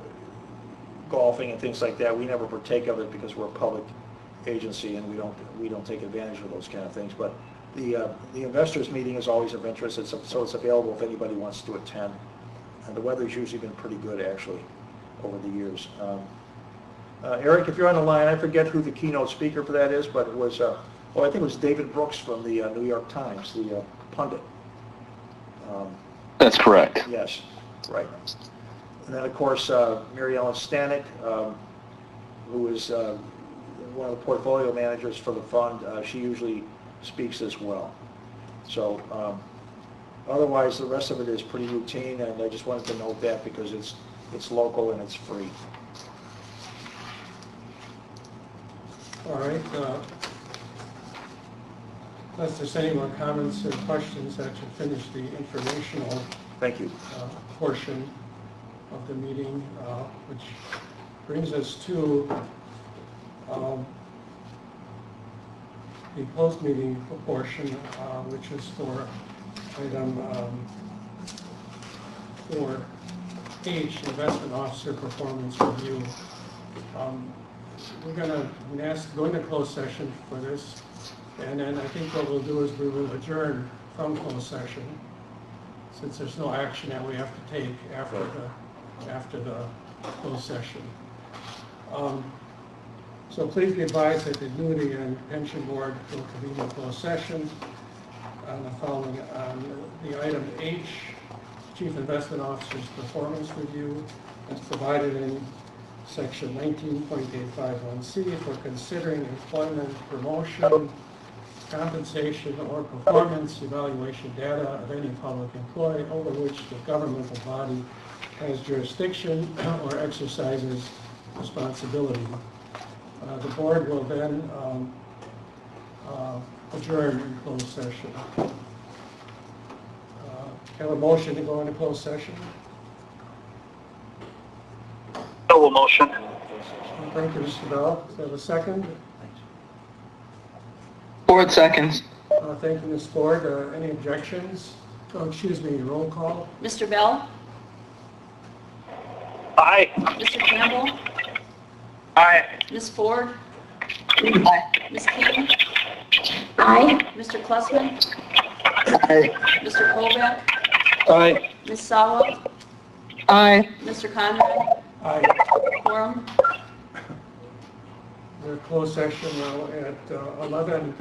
golfing and things like that. We never partake of it because we're a public agency and we don't we don't take advantage of those kind of things. But the uh, the investors meeting is always of interest. It's, so it's available if anybody wants to attend. And the weather's usually been pretty good, actually, over the years. Um, uh, Eric, if you're on the line, I forget who the keynote speaker for that is, but it was, uh, oh, I think it was David Brooks from the uh, New York Times, the uh, pundit. Um, That's correct. Yes, right. And then, of course, uh, Mary Ellen Stanek, um, who is uh, one of the portfolio managers for the fund, uh, she usually speaks as well. So. Um, Otherwise, the rest of it is pretty routine, and I just wanted to note that because it's it's local and it's free. All right. Uh, unless there's any more comments or questions, that should finish the informational Thank you. Uh, portion. of the meeting, uh, which brings us to um, the post-meeting portion, uh, which is for item um, four H, Investment Officer Performance Review. Um, We're going to ask, go into closed session for this, and then I think what we'll do is we will adjourn from closed session, since there's no action that we have to take after the, after the closed session. Um, So please be advised that the Annuity and Pension Board will convene a closed session on the following, on the item H, Chief Investment Officer's Performance Review, as provided in Section nineteen point eight five one C for considering employment, promotion, compensation, or performance evaluation data of any public employee over which the governmental body has jurisdiction or exercises responsibility. Uh, the board will then um, uh, adjourn in closed session. Uh, have a motion to go into closed session? No motion. Thank you, Mister Bell. Is there a second? Ford seconds. Uh, thank you, Miz Ford. Uh, any objections? Oh, excuse me, roll call. Mister Bell? Aye. Mister Campbell? Aye. Miz Ford? Aye. Miz King? Aye. Mister Klussman? Aye. Mister Kovac? Aye. Miz Sawa? Aye. Mister Conrad? Aye. Quorum? We're in closed session now at uh, eleven